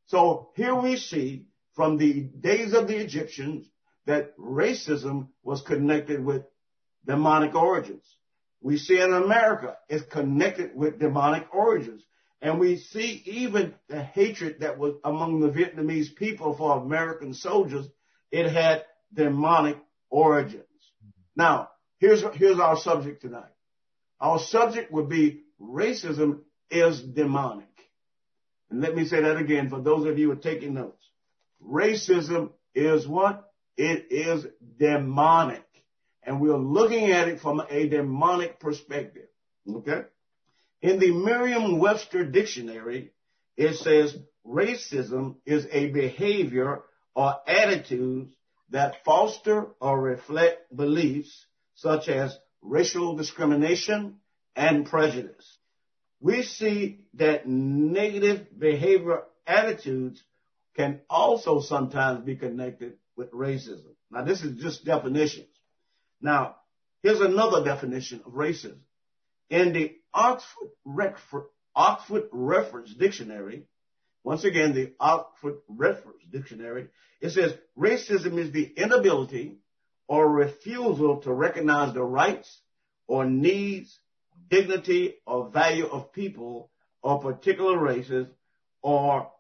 So here we see from the days of the Egyptians that racism was connected with demonic origins. We see in America it's connected with demonic origins. And we see even the hatred that was among the Vietnamese people for American soldiers, it had demonic origins. Now, here's our subject tonight. Our subject would be racism is demonic. And let me say that again for those of you who are taking notes. Racism is what? It is demonic. And we're looking at it from a demonic perspective. Okay? In the Merriam-Webster dictionary, it says racism is a behavior or attitudes that foster or reflect beliefs such as racial discrimination and prejudice. We see that negative behavior attitudes can also sometimes be connected with racism. Now, this is just definitions. Now, here's another definition of racism. In the Oxford Reference Dictionary, once again, the Oxford Reference Dictionary, it says racism is the inability or refusal to recognize the rights or needs, dignity or value of people or particular races or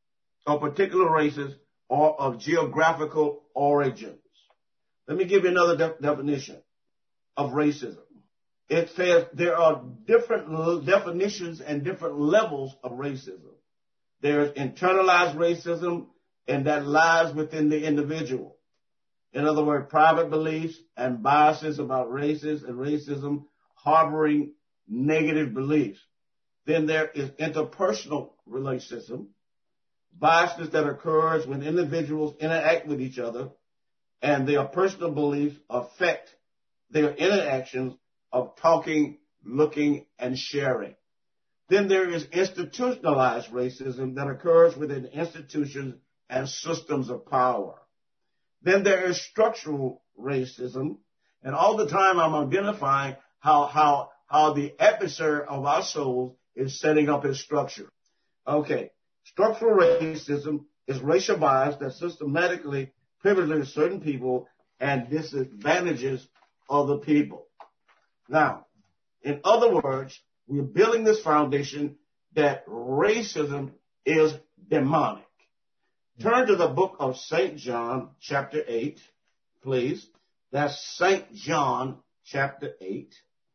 of geographical origins. Let me give you another definition of racism. It says there are different definitions and different levels of racism. There's internalized racism, and that lies within the individual. In other words, private beliefs and biases about races and racism harboring negative beliefs. Then there is interpersonal racism, biases that occurs when individuals interact with each other and their personal beliefs affect their interactions of talking, looking, and sharing. Then there is institutionalized racism that occurs within institutions and systems of power. Then there is structural racism, and all the time I'm identifying how the epicenter of our souls is setting up its structure. Okay, structural racism is racial bias that systematically privileges certain people and disadvantages other people. Now, in other words, we're building this foundation that racism is demonic. Turn to the book of St. John, chapter 8, please. That's St. John, chapter 8.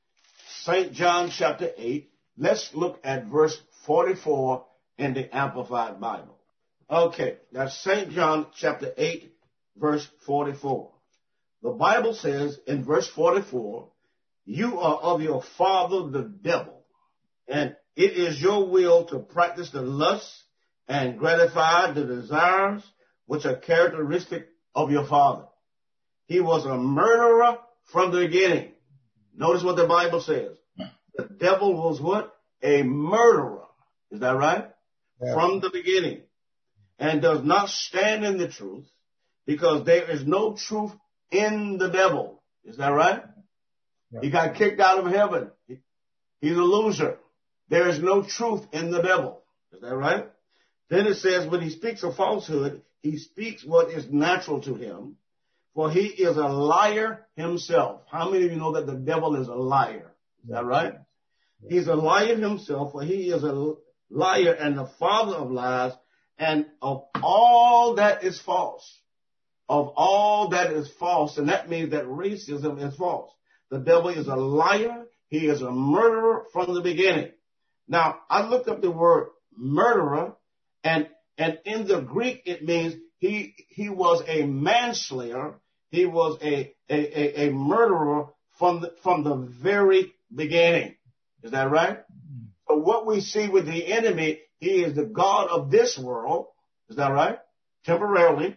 St. John, chapter 8. Let's look at verse 44 in the Amplified Bible. Okay, that's St. John, chapter 8, verse 44. The Bible says in verse 44, you are of your father the devil, and it is your will to practice the lusts and gratify the desires which are characteristic of your father. He was a murderer from the beginning. Notice what the Bible says. The devil was what? A murderer. Is that right? Yeah. From the beginning. And does not stand in the truth because there is no truth in the devil. Is that right? Yeah. He got kicked out of heaven. He's a loser. There is no truth in the devil. Is that right? Then it says when he speaks a falsehood, he speaks what is natural to him, for he is a liar himself. How many of you know that the devil is a liar? Is that right? He's a liar himself, for he is a liar and the father of lies, and of all that is false. Of all that is false, and that means that racism is false. The devil is a liar. He is a murderer from the beginning. Now, I looked up the word murderer, and in the Greek it means he was a manslayer. He was a murderer from the very beginning. Is that right? So what we see with the enemy, he is the god of this world. Is that right? Temporarily,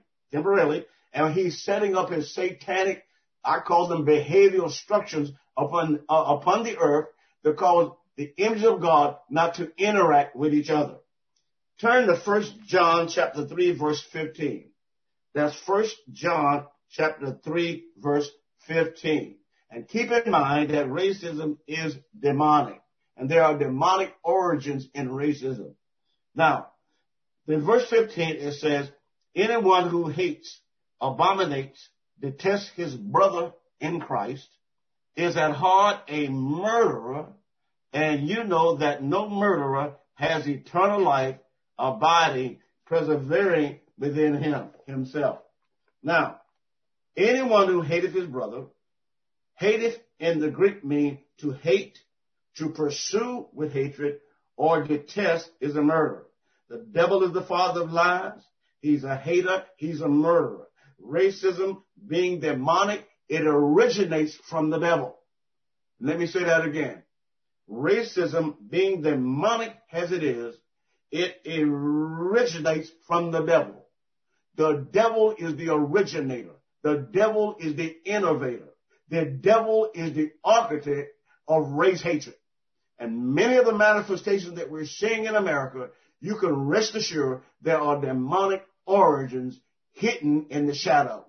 and he's setting up his satanic, I call them behavioral structures upon the earth that cause the image of God not to interact with each other. Turn to 1 John chapter 3, verse 15. That's 1 John chapter 3, verse 15. And keep in mind that racism is demonic. And there are demonic origins in racism. Now, In verse 15, it says, anyone who hates, abominates, detests his brother in Christ is at heart a murderer, and you know that no murderer has eternal life abiding, persevering within himself. Now, anyone who hateth his brother, hateth in the Greek means to hate, to pursue with hatred, or detest is a murderer. The devil is the father of lies. He's a hater. He's a murderer. Racism being demonic, it originates from the devil. Let me say that again. Racism being demonic as it is, it originates from the devil. The devil is the originator. The devil is the innovator. The devil is the architect of race hatred. And many of the manifestations that we're seeing in America, you can rest assured there are demonic origins hidden in the shadows.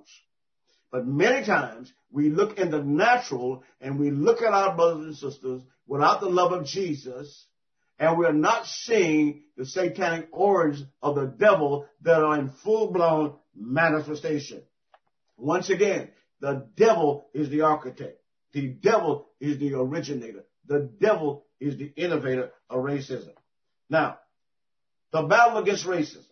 But many times we look in the natural and we look at our brothers and sisters without the love of Jesus, and we're not seeing the satanic origins of the devil that are in full-blown manifestation. Once again, the devil is the architect. The devil is the originator. The devil is the innovator of racism. Now, the battle against racism,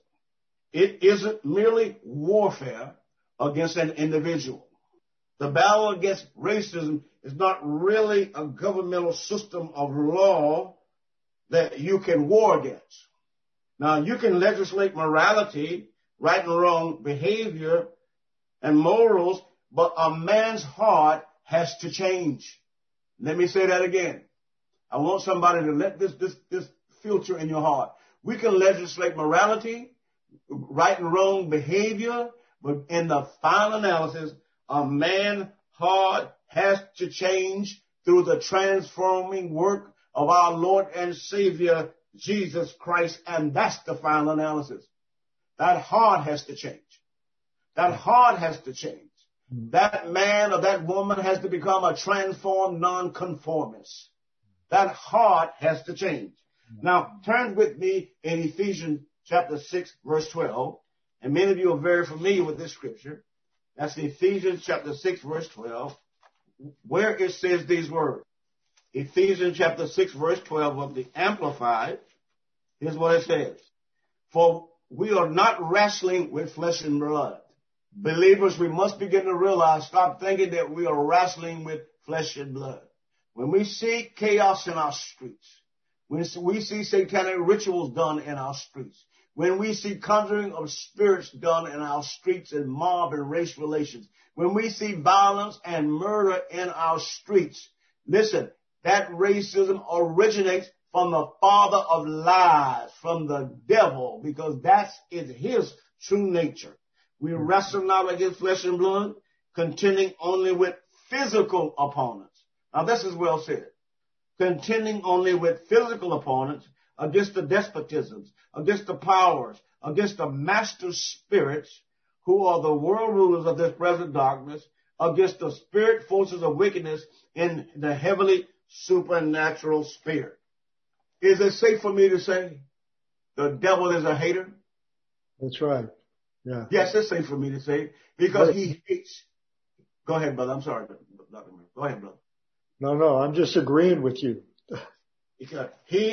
it isn't merely warfare against an individual. The battle against racism is not really a governmental system of law that you can war against. Now, you can legislate morality, right and wrong behavior, and morals, but a man's heart has to change. Let me say that again. I want somebody to let this filter in your heart. We can legislate morality, right and wrong behavior, but in the final analysis, a man's heart has to change through the transforming work of our Lord and Savior, Jesus Christ, and that's the final analysis. That heart has to change. That heart has to change. That man or that woman has to become a transformed nonconformist. That heart has to change. Now, turn with me in Ephesians chapter 6, verse 12. And many of you are very familiar with this scripture. That's Ephesians chapter 6, verse 12, where it says these words. Ephesians chapter 6, verse 12 of the Amplified. Here's what it says. For we are not wrestling with flesh and blood. Believers, we must begin to realize, stop thinking that we are wrestling with flesh and blood. When we see chaos in our streets, when we see satanic rituals done in our streets, when we see conjuring of spirits done in our streets and mob and race relations, when we see violence and murder in our streets, listen, that racism originates from the father of lies, from the devil, because that's his true nature. We wrestle not against flesh and blood, contending only with physical opponents. Now, this is well said. Contending only with physical opponents against the despotisms, against the powers, against the master spirits who are the world rulers of this present darkness, against the spirit forces of wickedness in the heavenly supernatural spirit. Is it safe for me to say the devil is a hater?
That's right. Yeah.
Yes, it's safe for me to say because he hates. Go ahead, brother. I'm sorry, Dr. Murray. Go ahead, brother.
No, I'm just agreeing with you.
Because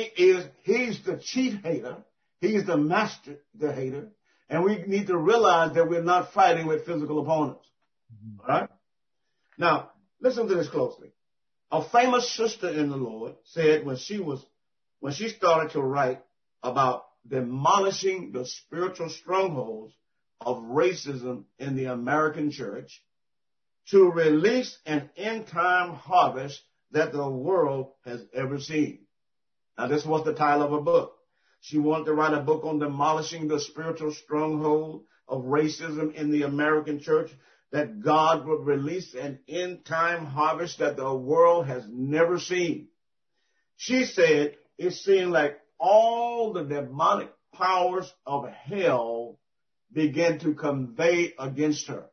he's the chief hater. He's the master, the hater. And we need to realize that we're not fighting with physical opponents. All right? Now, listen to this closely. A famous sister in the Lord said when she started to write about demolishing the spiritual strongholds of racism in the American church, to release an end-time harvest that the world has ever seen. Now, this was the title of her book. She wanted to write a book on demolishing the spiritual stronghold of racism in the American church, that God would release an end-time harvest that the world has never seen. She said it seemed like all the demonic powers of hell began to convey against her.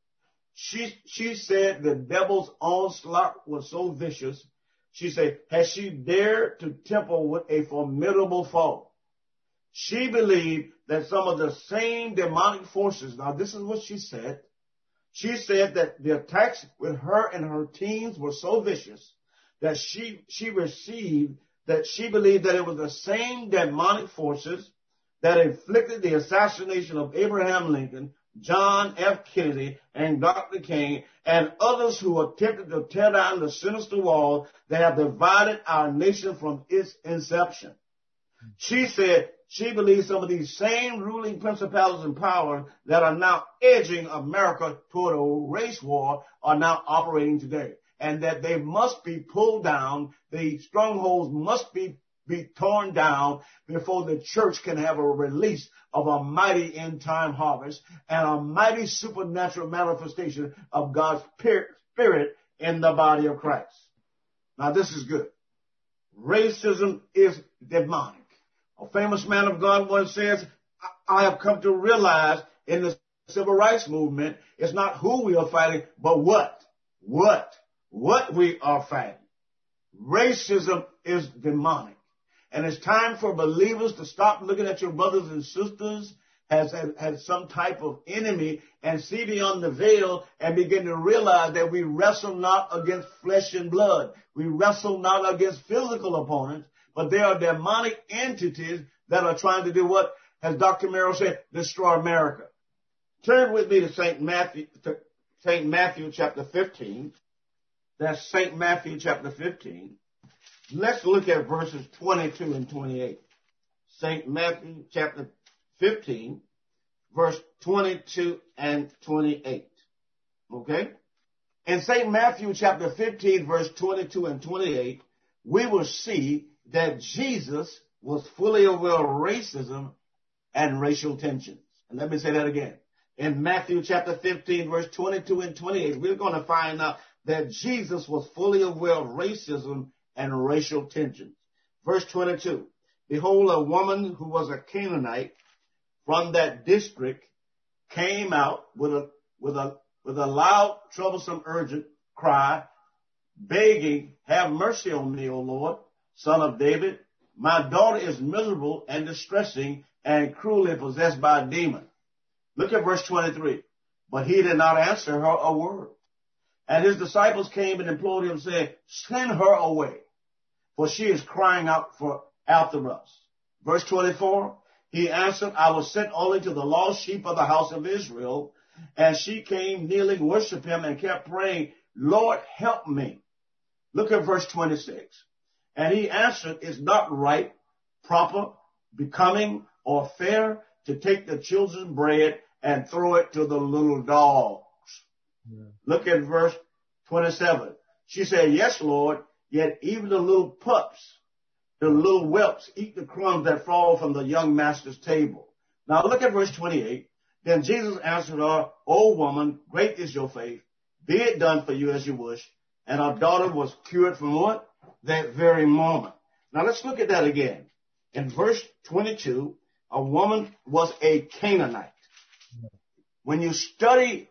She said the devil's onslaught was so vicious. She said, has she dared to temper with a formidable foe? She believed that some of the same demonic forces, now this is what she said. She said that the attacks with her and her teens were so vicious that she believed that it was the same demonic forces that inflicted the assassination of Abraham Lincoln, John F. Kennedy, and Dr. King, and others who attempted to tear down the sinister wall that have divided our nation from its inception. She said she believes some of these same ruling principalities and powers that are now edging America toward a race war are now operating today, and that they must be pulled down. The strongholds must be torn down before the church can have a release of a mighty end-time harvest and a mighty supernatural manifestation of God's Spirit in the body of Christ. Now, this is good. Racism is demonic. A famous man of God once says, I have come to realize in the civil rights movement, it's not who we are fighting, but what we are fighting. Racism is demonic. And it's time for believers to stop looking at your brothers and sisters as some type of enemy and see beyond the veil and begin to realize that we wrestle not against flesh and blood. We wrestle not against physical opponents, but they are demonic entities that are trying to do what, as Dr. Merrill said, destroy America. Turn with me to St. Matthew chapter 15. That's St. Matthew chapter 15. Let's look at verses 22 and 28. St. Matthew chapter 15, verse 22 and 28. Okay? In St. Matthew chapter 15, verse 22 and 28, we will see that Jesus was fully aware of racism and racial tensions. And let me say that again. In Matthew chapter 15, verse 22 and 28, we're going to find out that Jesus was fully aware of racism and racial tensions. Verse 22, behold, a woman who was a Canaanite from that district came out with a loud, troublesome, urgent cry, begging, have mercy on me, O Lord, Son of David. My daughter is miserable and distressing and cruelly possessed by a demon. Look at verse 23. But he did not answer her a word. And his disciples came and implored him, saying, send her away, for she is crying out after us. Verse 24, he answered, I was sent only to the lost sheep of the house of Israel. And she came kneeling, worshiped him, and kept praying, Lord, help me. Look at verse 26. And he answered, it's not right, proper, becoming, or fair to take the children's bread and throw it to the little dogs. Yeah. Look at verse 27. She said, yes, Lord, yet even the little pups, the little whelps eat the crumbs that fall from the young master's table. Now look at verse 28. Then Jesus answered her, O woman, great is your faith. Be it done for you as you wish. And our daughter was cured from what? That very moment. Now let's look at that again. In verse 22, a woman was a Canaanite. When you study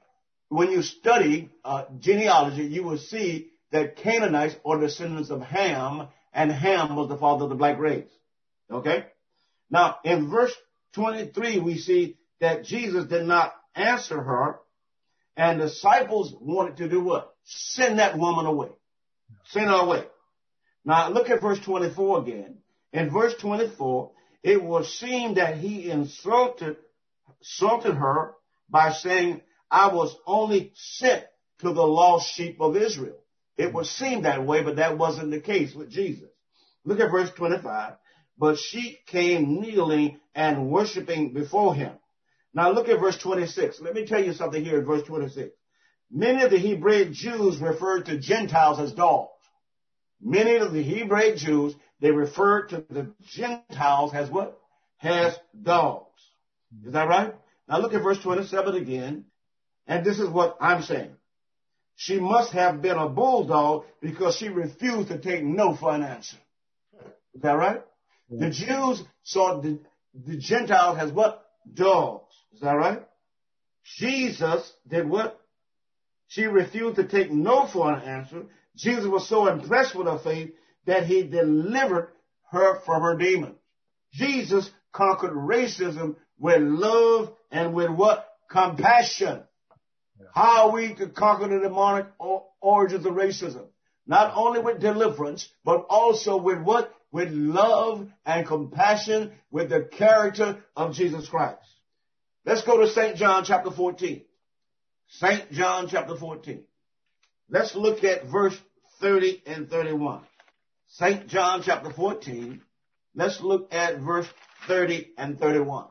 genealogy, you will see that Canaanites are descendants of Ham, and Ham was the father of the black race. Okay? Now, in verse 23, we see that Jesus did not answer her, and the disciples wanted to do what? Send that woman away. Send her away. Now, look at verse 24 again. In verse 24, it would seem that he insulted her by saying, I was only sent to the lost sheep of Israel. It would seem that way, but that wasn't the case with Jesus. Look at verse 25. But she came kneeling and worshiping before him. Now look at verse 26. Let me tell you something here in verse 26. Many of the Hebraic Jews referred to Gentiles as dogs. Many of the Hebraic Jews, they referred to the Gentiles as what? As dogs. Is that right? Now look at verse 27 again. And this is what I'm saying. She must have been a bulldog because she refused to take no for an answer. Is that right? Yeah. The Jews saw the Gentiles as what? Dogs. Is that right? Jesus did what? She refused to take no for an answer. Jesus was so impressed with her faith that he delivered her from her demons. Jesus conquered racism with love and with what? Compassion. Yeah. How are we to conquer the demonic origins of racism? Not only with deliverance, but also with what? With love and compassion, with the character of Jesus Christ. Let's go to St. John chapter 14. St. John chapter 14. Let's look at verse 30 and 31. St. John chapter 14. Let's look at verse 30 and 31.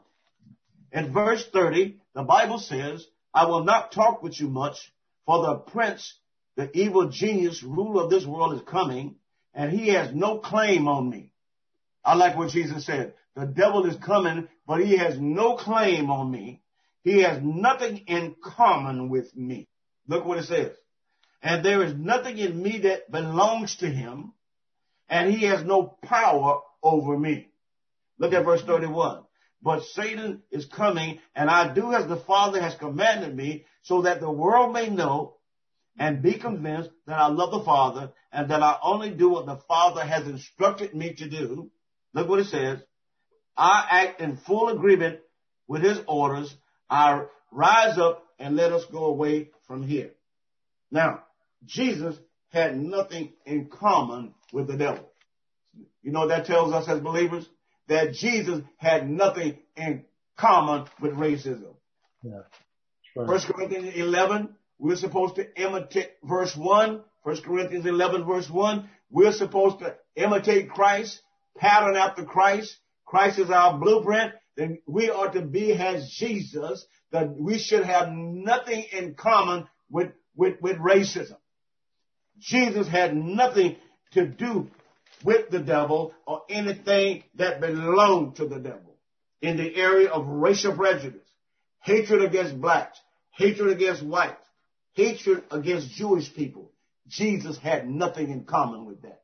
In verse 30, the Bible says, I will not talk with you much, for the prince, the evil genius, ruler of this world is coming, and he has no claim on me. I like what Jesus said. The devil is coming, but he has no claim on me. He has nothing in common with me. Look what it says. And there is nothing in me that belongs to him, and he has no power over me. Look at verse 31. But Satan is coming, and I do as the Father has commanded me, so that the world may know and be convinced that I love the Father, and that I only do what the Father has instructed me to do. Look what it says. I act in full agreement with his orders. I rise up and let us go away from here. Now, Jesus had nothing in common with the devil. You know what that tells us as believers? That Jesus had nothing in common with racism. Yeah, right. 1 Corinthians 11, we're supposed to imitate verse 1. 1 Corinthians 11, verse 1, we're supposed to imitate Christ, pattern after Christ. Christ is our blueprint. Then we are to be as Jesus, that we should have nothing in common with racism. Jesus had nothing to do with the devil or anything that belonged to the devil in the area of racial prejudice, hatred against blacks, hatred against whites, hatred against Jewish people. Jesus had nothing in common with that.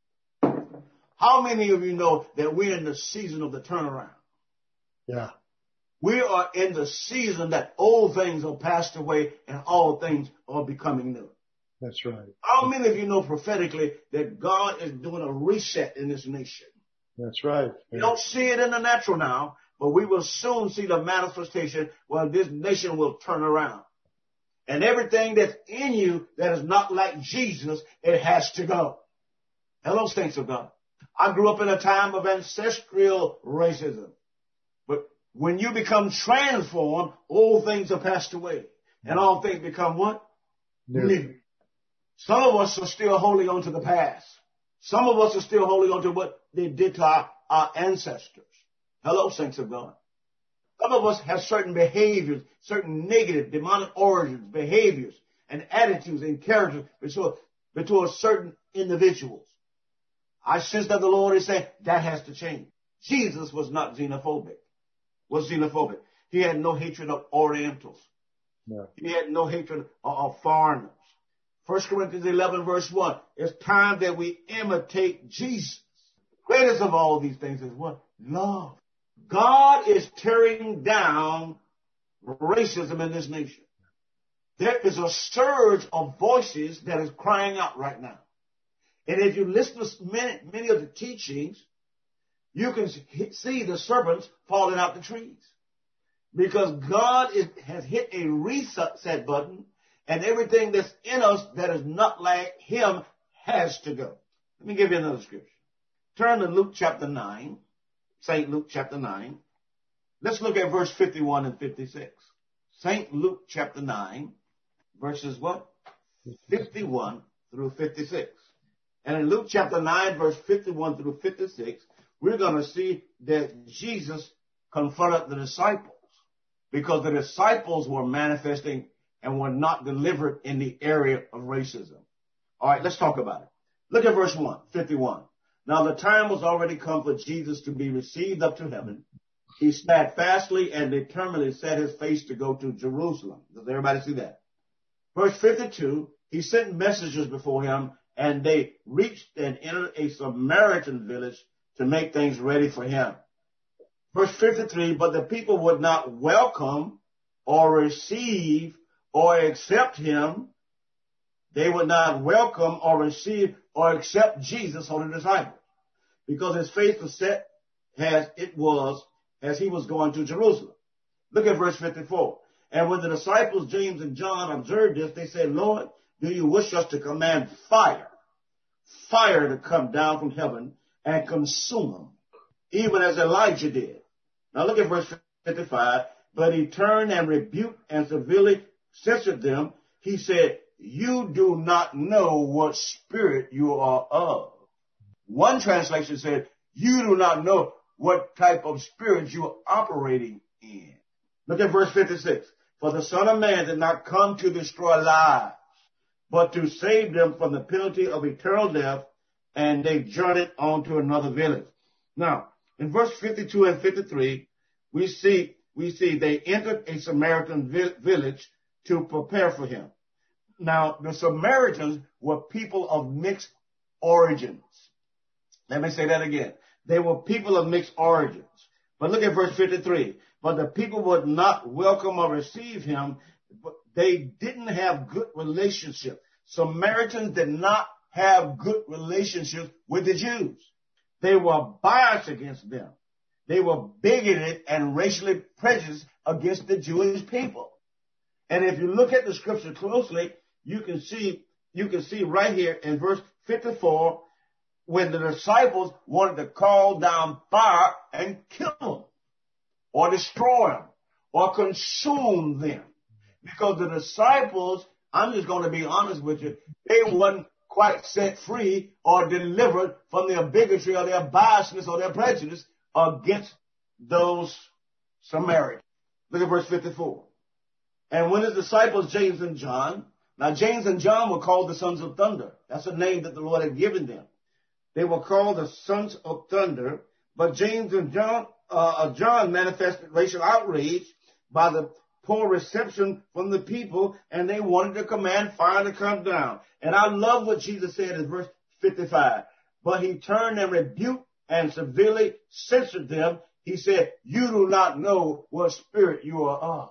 How many of you know that we're in the season of the turnaround? Yeah. We are in the season that old things are passed away and all things are becoming new. That's right. How many of you know prophetically that God is doing a reset in this nation? That's right. You don't see it in the natural now, but we will soon see the manifestation where this nation will turn around. And everything that's in you that is not like Jesus, it has to go. Hello, saints of God. I grew up in a time of ancestral racism. But when you become transformed, old things are passed away. And all things become what? New. Some of us are still holding on to the past. Some of us are still holding on to what they did to our ancestors. Hello, saints of God. Some of us have certain behaviors, certain negative, demonic origins, behaviors, and attitudes and characters between certain individuals. I sense that the Lord is saying that has to change. Jesus was not xenophobic. He had no hatred of Orientals. No. He had no hatred of foreigners. 1 Corinthians 11, verse 1. It's time that we imitate Jesus. Greatest of all these things is what? Love. God is tearing down racism in this nation. There is a surge of voices that is crying out right now. And if you listen to many of the teachings, you can see the serpents falling out the trees. Because God has hit a reset button, and everything that's in us that is not like him has to go. Let me give you another scripture. Turn to Luke chapter 9. St. Luke chapter 9. Let's look at verse 51 and 56. St. Luke chapter 9, verses what? 51 through 56. And in Luke chapter 9, verse 51 through 56, we're going to see that Jesus confronted the disciples because the disciples were manifesting and were not delivered in the area of racism. All right, let's talk about it. Look at verse 51. Now the time was already come for Jesus to be received up to heaven. He steadfastly and determinedly set his face to go to Jerusalem. Does everybody see that? Verse 52, he sent messengers before him, and they reached and entered a Samaritan village to make things ready for him. Verse 53, but the people would not welcome or receive or accept him. They would not welcome or receive or accept Jesus or the disciples, because his face was set as it was as he was going to Jerusalem. Look at verse 54. And when the disciples James and John observed this, they said, Lord, do you wish us to command fire to come down from heaven and consume them, even as Elijah did? Now look at verse 55. But he turned and rebuked and severely censured them. He said, you do not know what spirit you are of. One translation said, you do not know what type of spirit you are operating in. Look at verse 56. For the Son of Man did not come to destroy lives, but to save them from the penalty of eternal death, and they journeyed on to another village. Now, in verse 52 and 53, we see they entered a Samaritan village to prepare for him. Now, the Samaritans were people of mixed origins. Let me say that again. They were people of mixed origins. But look at verse 53. But the people would not welcome or receive him. But they didn't have good relationships. Samaritans did not have good relationships with the Jews. They were biased against them. They were bigoted and racially prejudiced against the Jewish people. And if you look at the scripture closely, you can see right here in verse 54, when the disciples wanted to call down fire and kill them, or destroy them, or consume them. Because the disciples, I'm just going to be honest with you, they weren't quite set free or delivered from their bigotry or their biasness or their prejudice against those Samaritans. Look at verse 54. And when his disciples, James and John, now James and John were called the sons of thunder. That's a name that the Lord had given them. They were called the sons of thunder, but James and John manifested racial outrage by the poor reception from the people, and they wanted to command fire to come down. And I love what Jesus said in verse 55. But he turned and rebuked and severely censured them. He said, you do not know what spirit you are of.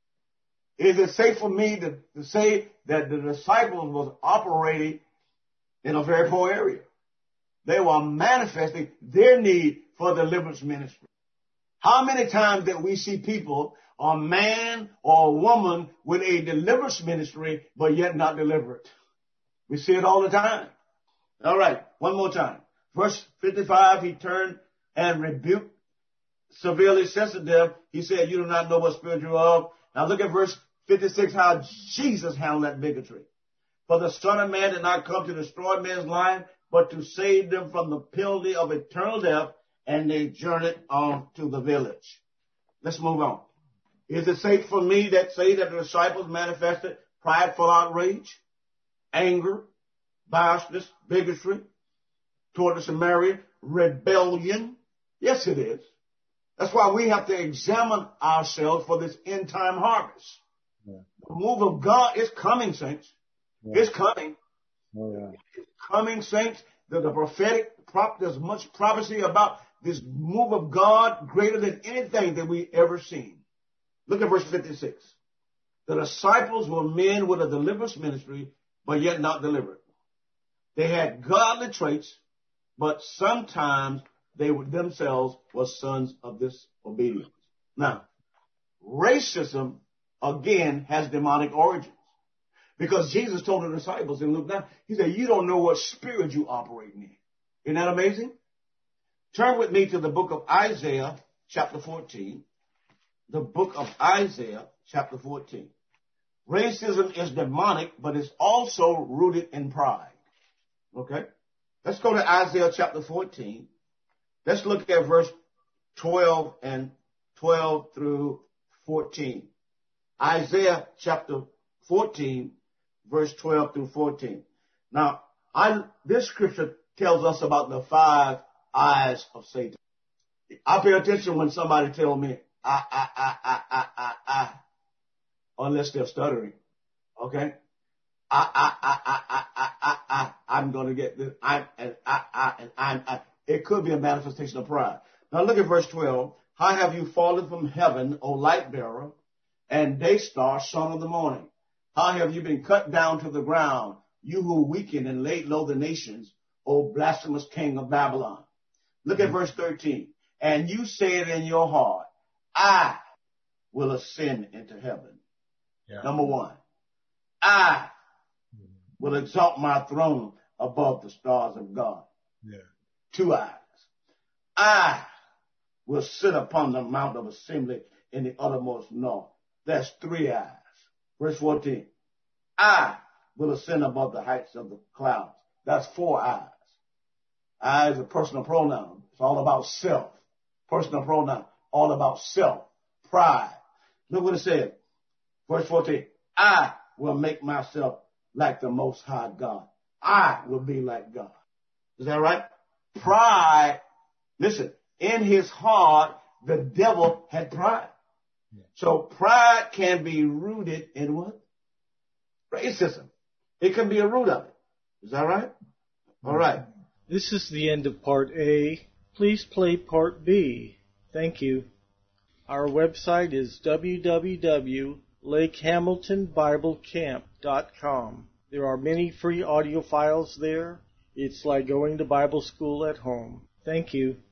Is it safe for me to say that the disciples was operating in a very poor area? They were manifesting their need for deliverance ministry. How many times that we see people, a man or a woman with a deliverance ministry, but yet not delivered? We see it all the time. All right, one more time. Verse 55, he turned and rebuked, severely censured them. He said, you do not know what spirit you are of. Now look at verse 56, how Jesus handled that bigotry. For the Son of Man did not come to destroy men's life, but to save them from the penalty of eternal death, and they journeyed on to the village. Let's move on. Is it safe for me to say that the disciples manifested prideful outrage, anger, biasness, bigotry toward the Samaritan, rebellion? Yes, it is. That's why we have to examine ourselves for this end time harvest. Yeah. The move of God is coming, saints. Yeah. It's coming. Oh, yeah. It's coming, saints. The prophetic, there's much prophecy about this move of God greater than anything that we ever seen. Look at verse 56. The disciples were men with a deliverance ministry, but yet not delivered. They had godly traits, but sometimes they themselves were sons of disobedience. Now, racism, again, has demonic origins. Because Jesus told the disciples in Luke 9, he said, you don't know what spirit you operate in. Isn't that amazing? Turn with me to the book of Isaiah, chapter 14. The book of Isaiah, chapter 14. Racism is demonic, but it's also rooted in pride. Okay? Let's go to Isaiah chapter 14. Let's look at verse 12 and 12 through 14. Isaiah chapter 14, verse 12 through 14. Now, this scripture tells us about the 5 eyes of Satan. I pay attention when somebody tells me, unless they're stuttering. Okay? I'm going to get this. It could be a manifestation of pride. Now look at verse 12. How have you fallen from heaven, O light bearer, and day star, son of the morning? How have you been cut down to the ground, you who weakened and laid low the nations, O blasphemous king of Babylon? Look at verse 13. And you said in your heart, will ascend into heaven.
Yeah.
Number one, I will exalt my throne above the stars of God.
Yeah.
2 eyes. I will sit upon the mount of assembly in the uttermost north. That's 3 eyes. Verse 14. I will ascend above the heights of the clouds. That's 4 eyes. I is a personal pronoun. It's all about self. Personal pronoun, all about self. Pride. Look what it says. Verse 14. I will make myself like the Most High God. I will be like God. Is that right? Pride. Listen, in his heart, the devil had pride. So pride can be rooted in what? Racism. It can be a root of it. Is that right? All right.
This is the end of Part A. Please play Part B. Thank you. Our website is www.lakehamiltonbiblecamp.com. There are many free audio files there. It's like going to Bible school at home. Thank you.